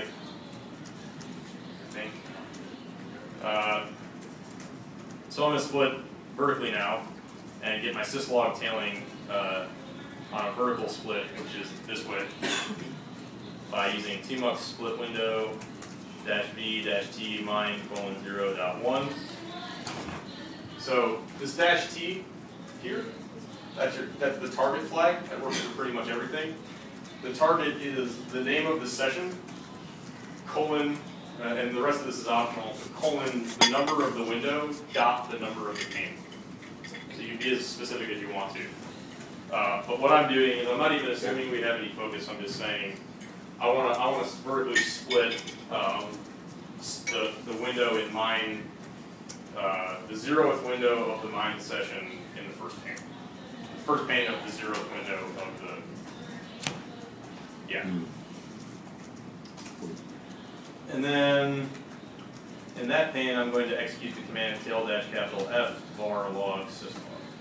I think. Uh, so I'm going to split vertically now and get my syslog tailing uh, on a vertical split, which is this way, by using tmux split window dash v dash t mine colon zero dot one. So this dash t here, that's your that's the target flag that works for pretty much everything. the target is the name of the session, colon, uh, and the rest of this is optional, colon, the number of the window, dot the number of the pane. So you can be as specific as you want to. Uh, but what I'm doing is I'm not even assuming we have any focus, I'm just saying, I wanna, I wanna vertically split um, the, the window in mine, uh, the zeroth window of the mine session in the first pane. The first pane of the zeroth window of the, yeah. Mm. And then, in that pane, I'm going to execute the command tail dash capital F var log system.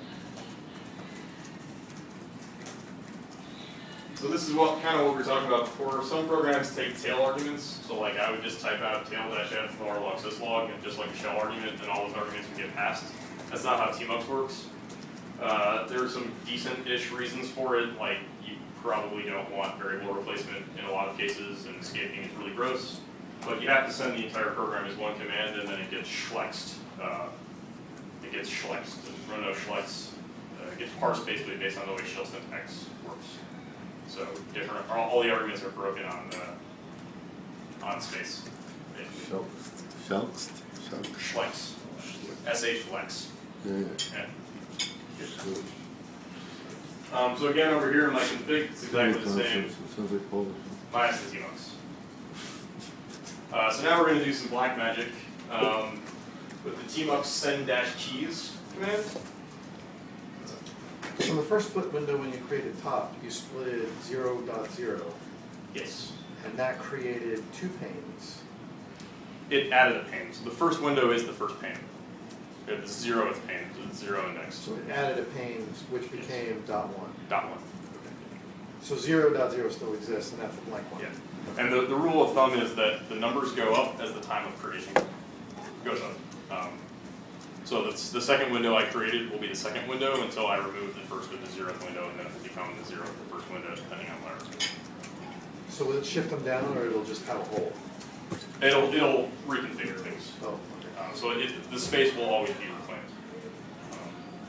So this is what kind of what we were talking about before. Some programs take tail arguments. So like I would just type out tail dash F var log syslog and just like a shell argument, and all those arguments would get passed. That's not how Tmux works. Uh, there are some decent-ish reasons for it, like you probably don't want variable replacement in a lot of cases, and escaping is really gross. But you have to send the entire program as one command, and then it gets schlexed. Uh, it gets schlexed. Run no schlex. Uh, it gets parsed basically based on the way shell syntax works. So different. All, all the arguments are broken on uh, on space. Basically. Shelxt? Shelxt? Schlex. S H flex. Yeah, yeah. Yeah. Good. Um, so again, over here in my config, it's exactly the same. Sounds like Polish. Minus the Tmux. Uh, so now we're going to do some black magic um, with the Tmux send dash keys command. So in the first split window when you created top, you split zero dot zero, Yes. and that created two panes. It added a pane. So the first window is the first pane. We have the zeroth pane, so it's zero indexed. So it added a pane which became dot one. Dot one. So zero dot zero still exists, and that's the blank one. Yeah. And the, the rule of thumb is that the numbers go up as the time of creation goes up. Um, so that's the second window I created will be the second window until I remove the first of the zeroth window, and then it will become the zeroth of the first window, depending on where. So will it shift them down, or it'll just have a hole? It'll it'll reconfigure things. Oh, okay. Um, so it, the space will always be reclaimed. Um,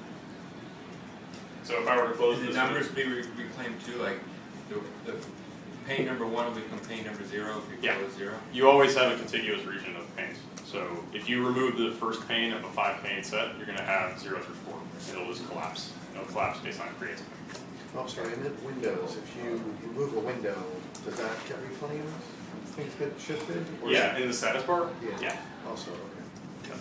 so if I were to close The this, numbers be re- reclaimed too, like the, the pane number one will become pane number zero if you Yeah. close zero? you always have a contiguous region of panes. So if you remove the first pane of a five pane set, you're going to have zero through four. It'll just collapse. It'll collapse based on creates. Oh, I'm sorry, I meant windows. If you remove a window, does that get reclaimed? Things get shifted? Or is Yeah, it- in the status bar. Yeah. Yeah. Also, okay.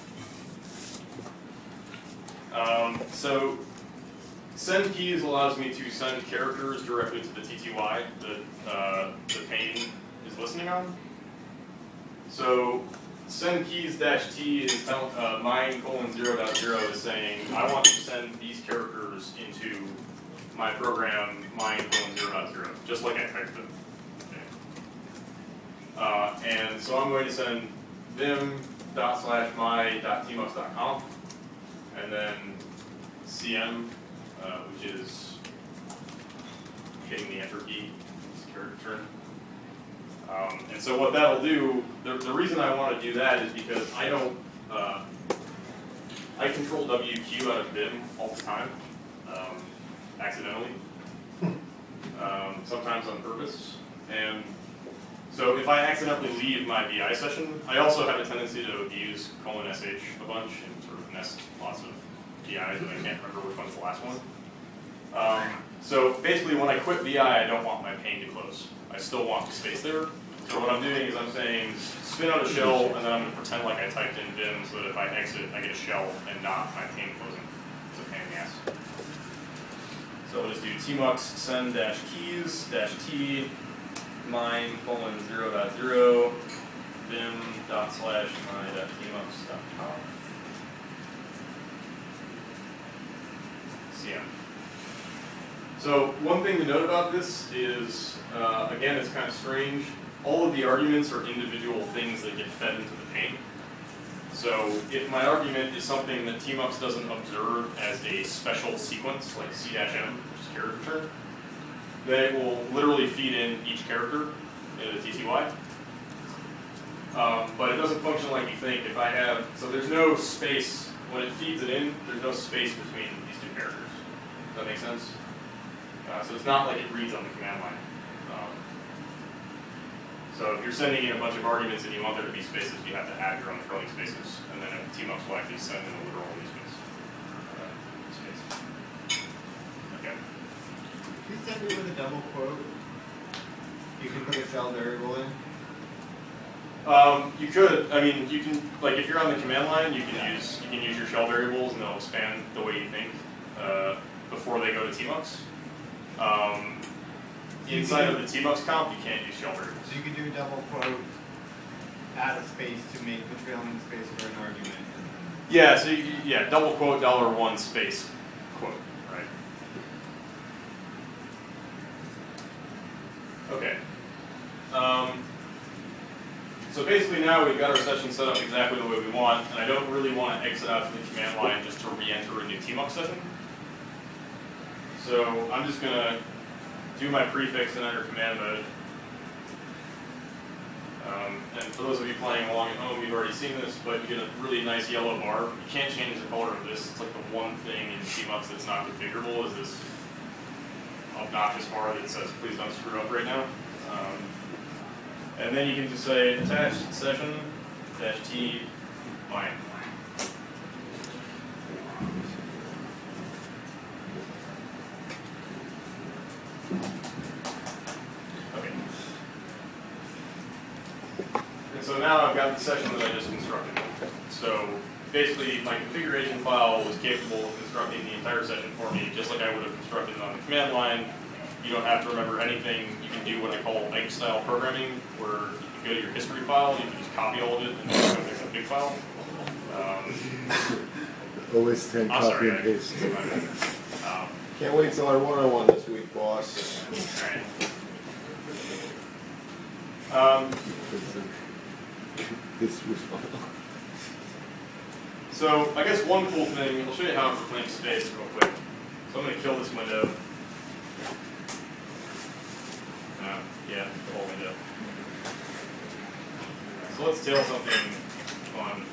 Um, so send keys allows me to send characters directly to the T T Y that uh, the pane is listening on. So send keys dash T is tell, uh, mine colon zero dot zero is saying I want to send these characters into my program mine colon zero dot zero, just like I typed them. Okay. Uh, and so I'm going to send vim dot slash my dot tmux dot conf, and then cm, uh, which is hitting the enter key, it's character turn. Um, and so what that'll do, the, the reason I want to do that is because I don't, uh, I control W Q out of Vim all the time, um, accidentally, um, sometimes on purpose. And so if I accidentally leave my V I session, I also have a tendency to abuse colon sh a bunch and sort of nest lots of V Is, and I can't remember which one's the last one. Um, so basically when I quit V I, I don't want my pane to close. I still want the space there. So what I'm doing is I'm saying spin out a shell, and then I'm going to pretend like I typed in Vim so that if I exit, I get a shell and not my pane closing. It's a pain in the ass. So I'll just do tmux send dash keys dash t mine colon zero dot zero vim dot slash my dot tmux dot com. C M. So one thing to note about this is, uh, again, it's kind of strange. All of the arguments are individual things that get fed into the pane. So if my argument is something that Tmux doesn't observe as a special sequence, like C-M, which is character turn, then it will literally feed in each character in the T T Y. Um, but it doesn't function like you think. If I have, so there's no space, when it feeds it in, there's no space between these two characters. Does that make sense? Uh, so it's not like it reads on the command line. Um, so if you're sending in a bunch of arguments and you want there to be spaces, you have to add your own curly spaces, and then tmux will actually send in a literal least uh, space. Okay. If you send it with a double quote, you can put a shell variable in. Um, you could, I mean, you can, like if you're on the command line, you can use you can use your shell variables and they'll expand the way you think uh, before they go to tmux. Um, inside of the tmux comp, you can't use shell variables. So you can do a double quote, add a space to make the trailing space for an argument. Yeah, so you, yeah, double quote dollar one space quote, right? Okay. Um, so basically now we've got our session set up exactly the way we want, and I don't really want to exit out to the command line just to re-enter a new tmux session. So I'm just going to do my prefix and enter command mode. Um, and for those of you playing along at home, you've already seen this, but you get a really nice yellow bar. You can't change the color of this. It's like the one thing in tmux that's not configurable is this obnoxious bar that says, please don't screw up right now. Um, and then you can just say attached session dash T line. Okay. And so now I've got the session that I just constructed. So basically my configuration file was capable of constructing the entire session for me, just like I would have constructed it on the command line. You don't have to remember anything. You can do what I call Ike style programming, where you can go to your history file, you can just copy all of it and then go to the config file. Um, Always ten I'm copy sorry, and I- paste. um, Can't wait till our one-on-one this week, boss. all right. Um, This was fun. So I guess one cool thing, I'll show you how I'm reclaiming space real quick. So I'm going to kill this window. Uh, yeah, the whole window. So let's tail something fun.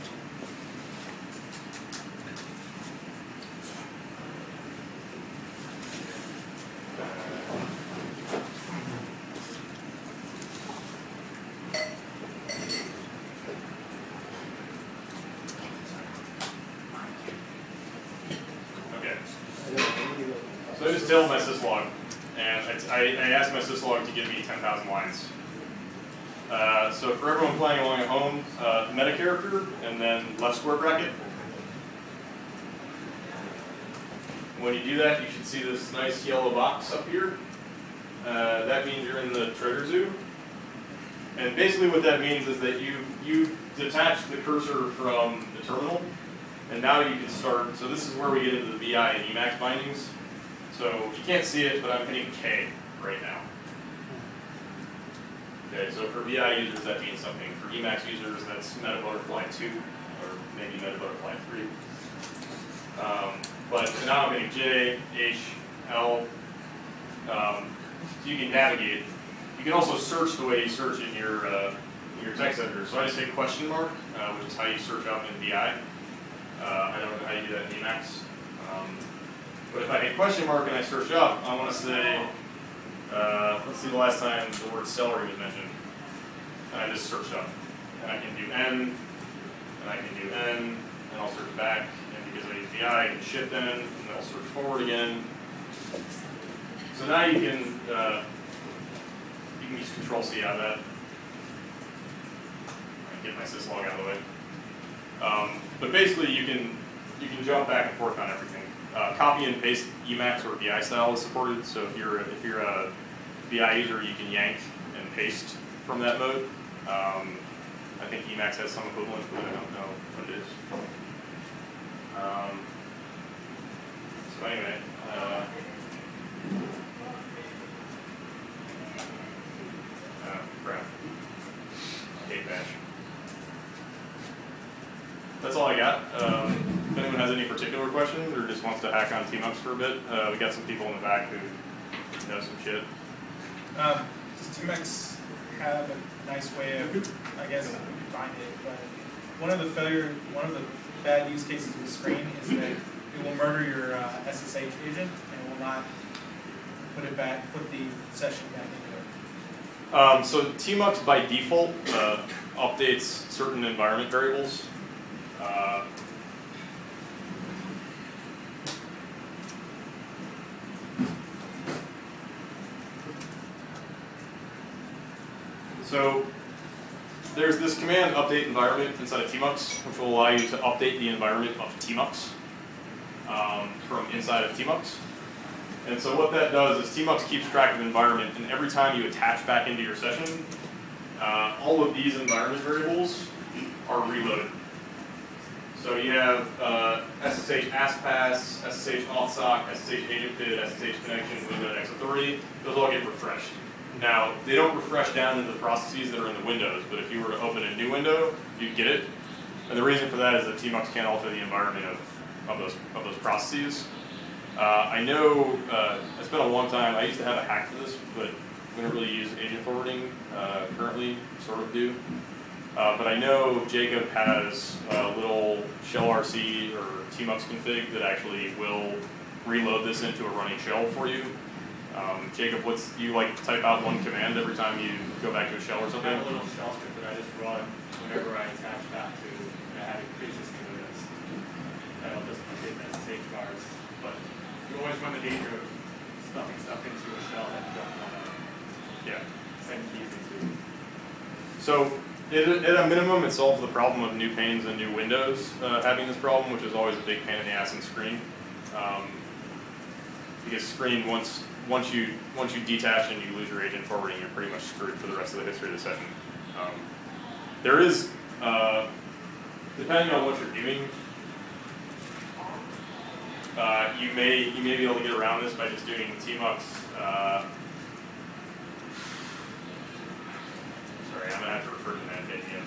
Okay. So I just tailed my syslog, and I, I asked my syslog to give me ten thousand lines. Uh, so for everyone playing along at home, uh, meta character, and then left square bracket. When you do that, you should see this nice yellow box up here. Uh, that means you're in the treasure zoo. And basically what that means is that you you detach the cursor from the terminal, and now you can start. So this is where we get into the V I and Emacs bindings. So you can't see it, but I'm hitting K right now. Okay, so for V I users that means something. For Emacs users, that's Meta Butterfly two, or maybe Meta Butterfly three. Um, but now I'm hitting J, H, L. Um, so you can navigate. You can also search the way you search in your uh, in your text editor. So I just say question mark, uh, which is how you search up in V I. Uh, I don't know how you do that in Emacs. Um, but if I hit question mark and I search up, I want to say, uh, let's see the last time the word celery was mentioned. And I just search up. And I can do N, and I can do N, and I'll search back. And because I use V I, I can shift N, and then I'll search forward again. So now you can uh, you can use Control C out of that. And get my syslog out of the way. Um, but basically, you can you can jump back and forth on everything. Uh, copy and paste Emacs or V I style is supported. So if you're if you're a V I user, you can yank and paste from that mode. Um, I think Emacs has some equivalent, but I don't know what it is. Um, so anyway. Uh, uh, crap. Hate bash. That's all I got. Um, if anyone has any particular questions or just wants to hack on tmux for a bit, uh, we got some people in the back who know some shit. Um, does tmux have a nice way of, I guess we can find it, but one of the failure, one of the bad use cases with Screen is that it will murder your uh, S S H agent and it will not put it back, put the session back into it? Um, so Tmux by default uh, updates certain environment variables. Uh, so there's this command update environment inside of Tmux, which will allow you to update the environment of Tmux um, from inside of Tmux. And so what that does is Tmux keeps track of environment, and every time you attach back into your session, uh, all of these environment variables are reloaded. So you have uh, S S H AskPass, S S H authsock, S S H agentpid, S S H connection, window X authority. Those all get refreshed. Now, they don't refresh down into the processes that are in the windows, but if you were to open a new window, you'd get it. And the reason for that is that Tmux can't alter the environment of, of, those, of those processes. Uh, I know uh, it's been a long time. I used to have a hack for this, but we don't really use agent forwarding uh, currently, sort of do. Uh, but I know Jacob has a little shell R C or Tmux config that actually will reload this into a running shell for you. Um, Jacob, what's you like type out one command every time you go back to a shell or I something? have a little shell script that I just run whenever I attach back to uh, having pre-existing windows. That'll just update the S S H bars. But you always run the danger of stuffing stuff into a shell that you don't want to Yeah. send keys into. So at a, at a minimum, it solves the problem of new panes and new windows uh, having this problem, which is always a big pain in the ass in Screen. Um, because Screen, once once you once you detach and you lose your agent forwarding, you're pretty much screwed for the rest of the history of the session. Um, there is, uh, depending on what you're doing, uh, you may you may be able to get around this by just doing Tmux. Uh, Sorry, I'm gonna have to refer to that again.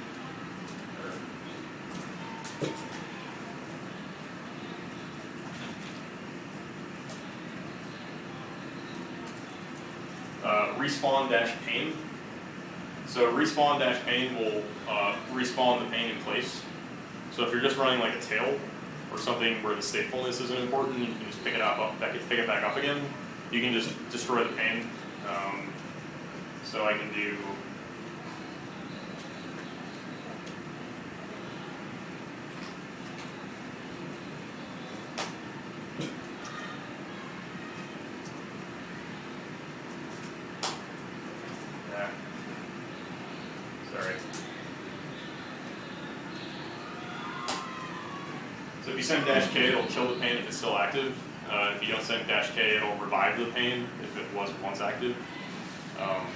Uh, respawn dash pane. So respawn dash pane will uh, respawn the pane in place. So if you're just running like a tail or something where the statefulness isn't important, you can just pick it up, up back, pick it back up again. You can just destroy the pane. Um, so I can do. Sorry. So if you send dash K, it'll kill the pane if it's still active. Uh, if you don't send dash K, it'll revive the pane if it was once active. Um,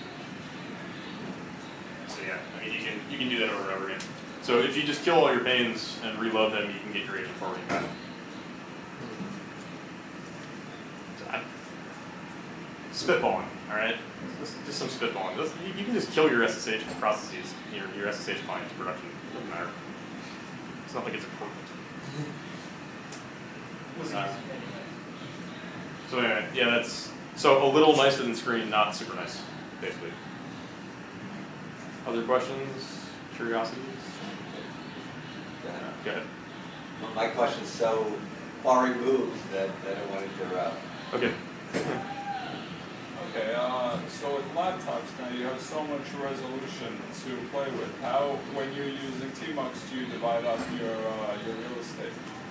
so yeah, I mean you can you can do that over and over again. So if you just kill all your panes and reload them, you can get your agent forwarding back. So I, spitballing, all right? Just, just some spitballing. Just, you, you can just kill your S S H processes, your, your S S H client to production. It doesn't matter. It's not like it's important. Uh, so anyway, yeah, that's so a little nicer than Screen, not super nice, basically. Other questions, curiosities? Go ahead. Go ahead. Well, my question's so far removed that I don't want to interrupt. Okay. Okay, uh, so with laptops now you have so much resolution to play with. How, when you're using Tmux, do you divide up your uh, your real estate?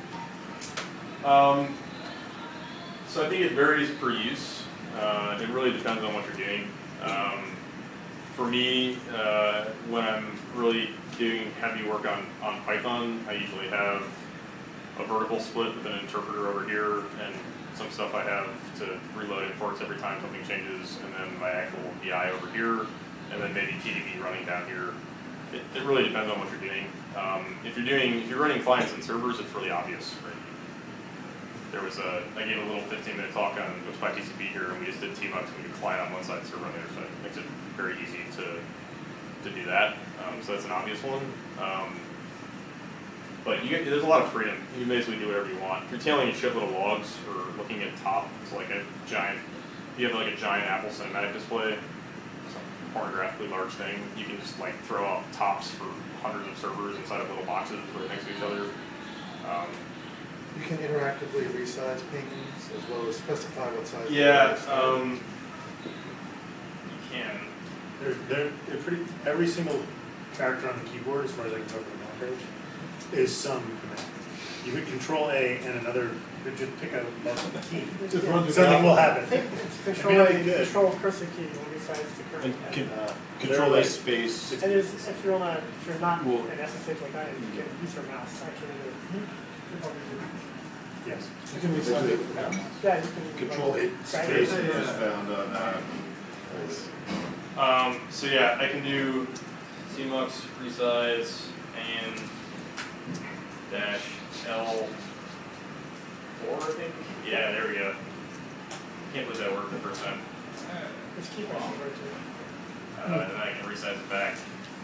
Um, so I think it varies per use. Uh, it really depends on what you're doing. Um, for me, uh, when I'm really doing heavy work on, on Python, I usually have a vertical split with an interpreter over here and some stuff I have to reload imports every time something changes, and then my actual B I over here, and then maybe P D B running down here. It, it really depends on what you're doing. Um, if you're doing, if you're running clients and servers, it's really obvious, right? There was a, I gave a little fifteen minute talk on What's by T C P here, and we just did Tmux, and we could client on one side, server on the other side. It makes it very easy to to do that. Um, so that's an obvious one. Um, But you get, there's a lot of freedom. You can basically do whatever you want. If you're tailing a shitload of logs or looking at top, it's like a giant, you have like a giant Apple cinematic display, some pornographically large thing. You can just like throw out tops for hundreds of servers inside of little boxes right next to each other. Um, You can interactively resize paintings as well as specify what size. Yeah, they are. um, you can. They're, they're, they're pretty, every single character on the keyboard, as far as I can tell from the page, is some command. You hit Control A and another, just pick a multiple key. Just run through Something the will alphabet. happen. I think it's I control, mean, that'd A, be good. control cursor key will resize the current. And can, Uh, control they're A like- space. And is, if you're not, if you're not Well- an S S H like that, you can use your mouse actually to. Yes. You can resize it. Yeah, you can. Control like, A drag space it. is found on, uh, Um, so yeah, I can do C MUX resize and dash L four, I think. Yeah, there we go. Can't believe that worked the first time. Just keep it over to. Uh, and then I can resize it back.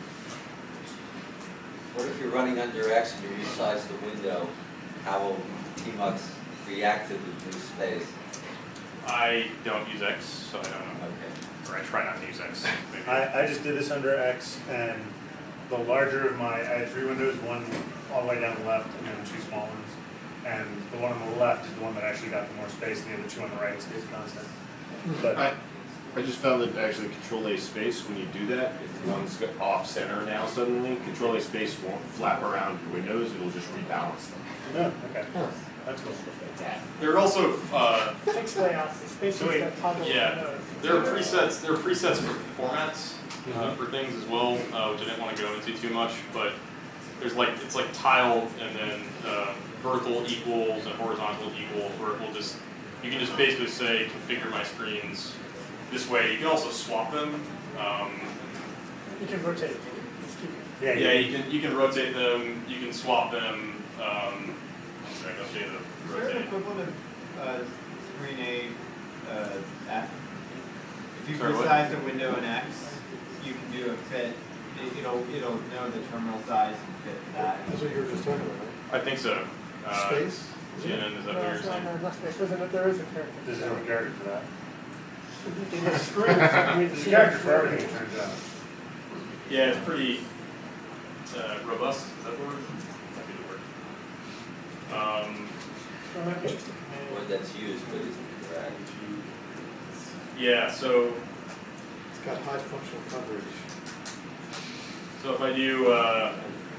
What if you're running under X and you resize the window? How will T MUX react to the new space? I don't use X, so I don't know. Okay. Or I try not to use X. Maybe. I, I just did this under X, and the larger of my, I had three windows, one all the way down the left, and then two small ones. And the one on the left is the one that actually got the more space, and the other two on the right stays constant. But I, I just found that actually Control A space, when you do that, if one's got off center now suddenly, Control A space won't flap around your windows, it'll just rebalance them. no, okay, that's cool. There are also uh, Fixed layouts, the spaces So wait, that toggle. yeah. windows. there are presets. There are presets for formats uh, for things as well, uh, which I didn't want to go into too much. But there's like it's like tile and then uh, vertical equals and horizontal equals, where it will just you can just basically say configure my screens this way. You can also swap them. Um, You can rotate it. Just keep it. Yeah, yeah, yeah. you can you can rotate them. You can swap them. Um, one second, I'll show you the Is there an rotate. equivalent of uh, screen A, uh, F? If you Sorry, what? resize the window in X, you can do a fit, it- it'll, it'll know the terminal size and fit that. That's what you were just talking about, right? I think so. Uh, Space? G N N, is that No, what you're it's not saying? enough space. There's a, there is a character. There's no character for that. In the screen, I mean, There's a character for everything, it turns out. Yeah, it's pretty uh, robust. Is that the word? Might be the word. Um, So that makes the command. Word that's used but isn't correct. yeah, so It's got high functional coverage. so if I do uh,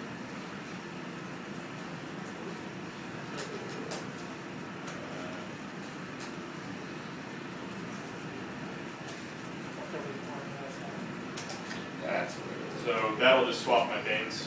That's what it is. so that'll just swap my panes.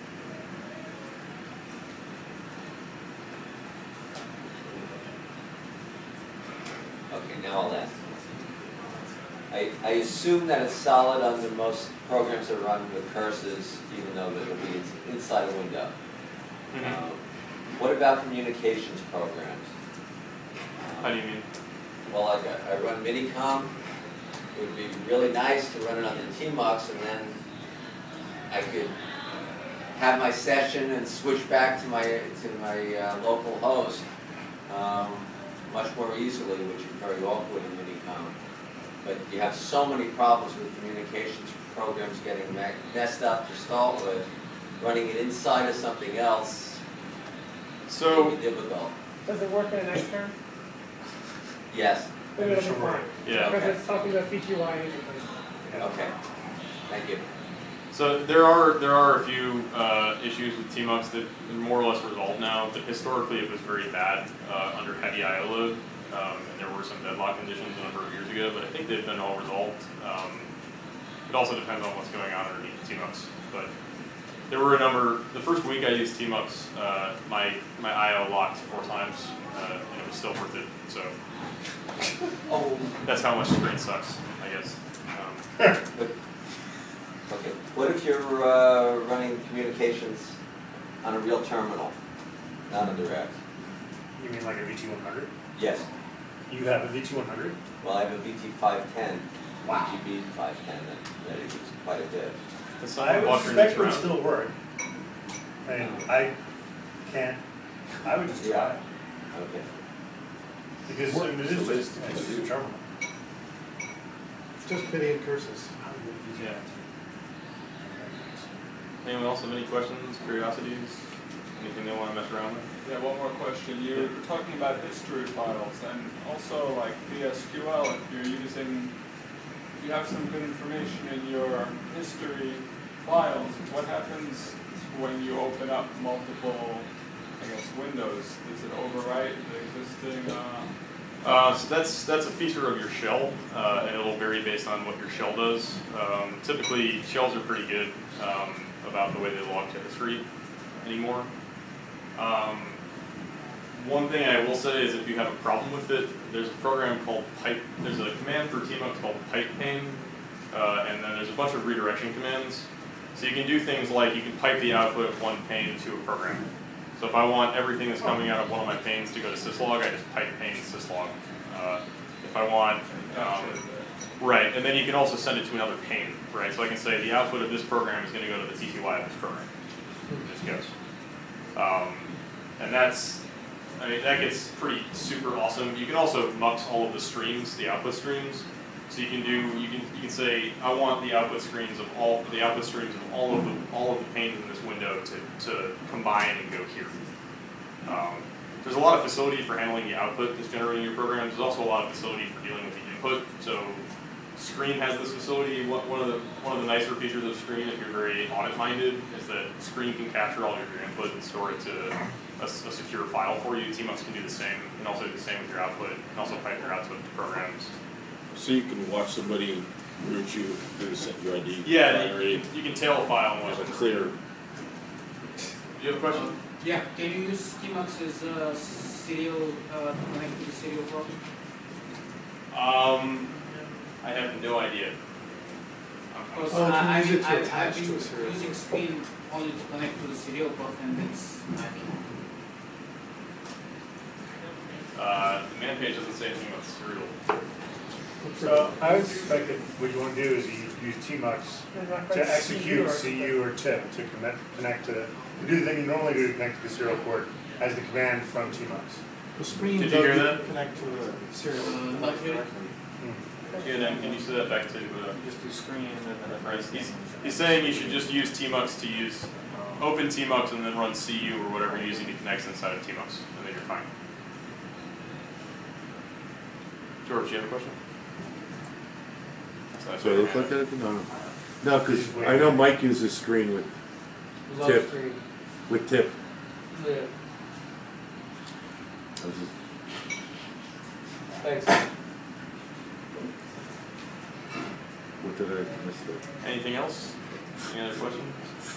Okay, now I'll ask. I, I assume that it's solid under most programs that run with cursors, even though it'll be ins- inside a window. Um, What about communications programs? How do you mean? Well, like I, I run Minicom, it would be really nice to run it on the T MUX, and then I could have my session and switch back to my, to my uh, local host um, much more easily, which is very awkward in Minicom. But you have so many problems with communications programs getting me- messed up to start with. Running it inside of something else So can be difficult. Does it work in an X term? Yes, Then it'll be fine. Yeah. Because it's talking about P T Y anyway. okay. Thank you. So there are there are a few uh, issues with T MUX that are more or less resolved now, but historically it was very bad uh, under heavy I O load, um, and there were some deadlock conditions a number of years ago, but I think they've been all resolved. Um, it also depends on what's going on underneath T MUX, but there were a number. The first week I used T MUX, uh, my my I O locked four times, uh, and it was still worth it. So Oh, that's how much screen sucks, I guess. Um, okay. What if you're uh, running communications on a real terminal, not under X? You mean like a V T one hundred? Yes. You have a V T one hundred? Well, I have a V T five ten, Wow. G B five ten, that, that is quite a bit. Does I someone would walk your suspect niche it would around? still work. I mean, I can't, I would just try it. Okay. Because I mean, it is just, it's just a terminal. Just pity and curses. Yeah. Anyone else have any questions, curiosities? Anything they want to mess around with? Yeah, one more question. You were talking about history files and also like P S Q L, if you're using, if you have some good information in your history files, what happens when you open up multiple, I guess, windows? Does it overwrite the existing, uh, Uh, so that's that's a feature of your shell, uh, and it'll vary based on what your shell does. Um, typically, shells are pretty good um, about the way they log to history anymore. Um, one thing I will say is if you have a problem with it, there's a program called pipe. There's a command for Tmux called pipe pane, uh, and then there's a bunch of redirection commands. So you can do things like you can pipe the output of one pane to a program. So if I want everything that's coming out of one of my panes to go to syslog, I just pipe pane syslog. Uh, if I want, um, right, and then you can also send it to another pane, right? So I can say the output of this program is going to go to the T T Y of this program. It just goes. Um, and that's, I mean, that gets pretty super awesome. You can also mux all of the streams, the output streams. So you can do, you can you can say, I want the output screens of all the output streams of all of the all of the panes in this window to, to combine and go here. Um, there's a lot of facility for handling the output that's generating your program. There's also a lot of facility for dealing with the input. So Screen has this facility. One one of the one of the nicer features of Screen, if you're very audit minded, is that Screen can capture all of your input and store it to a, a secure file for you. Tmux can do the same. You can also do the same with your output. You can also pipe your output to programs. So you can watch somebody root you through the your I D. Yeah, you, you, you can tail a file and watch it. Clear. Do you have a question? Yeah, can you use Tmux as a serial, uh, connect to the serial program? Um, I have no idea. Because Oh, uh, can you I use mean, it to I've, attach I've to been a serial using Screen only to connect to the serial port, and it's, I mean, Uh, the man page doesn't say anything about serial. So I would suspect that what you want to do is you use Tmux to execute C U or tip to connect, connect to, to do the thing you normally do to connect to the serial port as the command from Tmux. The Screen Did you hear doesn't that? connect to the serial. Uh, not really. Yeah, then can you say that back to uh, Just do Screen and then. right? He's, he's saying you should just use Tmux to use open Tmux and then run C U or whatever you're using to connect inside of Tmux, and then you're fine. George, do you have a question? So they look at it? No, no. No, because I know Mike uses Screen with Love tip. Screen. With tip. Yeah. I was just, Thanks. what did I miss there? Anything else? Any other questions?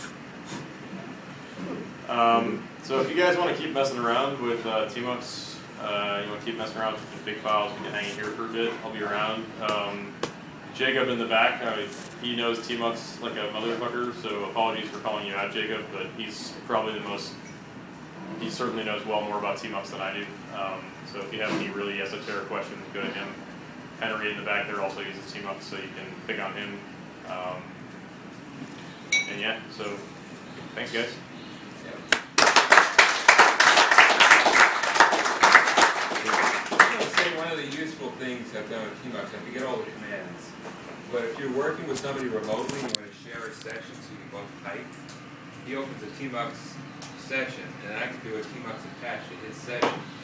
Um, so if you guys want to keep messing around with uh, Tmux, uh, you want to keep messing around with the big files, we can hang in here for a bit. I'll be around. Um, Jacob in the back, uh, he knows Tmux like a motherfucker, so apologies for calling you out, Jacob, but he's probably the most, he certainly knows well more about Tmux than I do. Um, so if you have any really esoteric questions, go to him. Henry in the back there also uses Tmux, so you can pick on him. Um, and yeah, so thanks guys. I would say one of the useful things I've done with Tmux, I forget all the commands, but if you're working with somebody remotely and you want to share a session so you can both type, he opens a Tmux session, and I can do a Tmux attached to his session.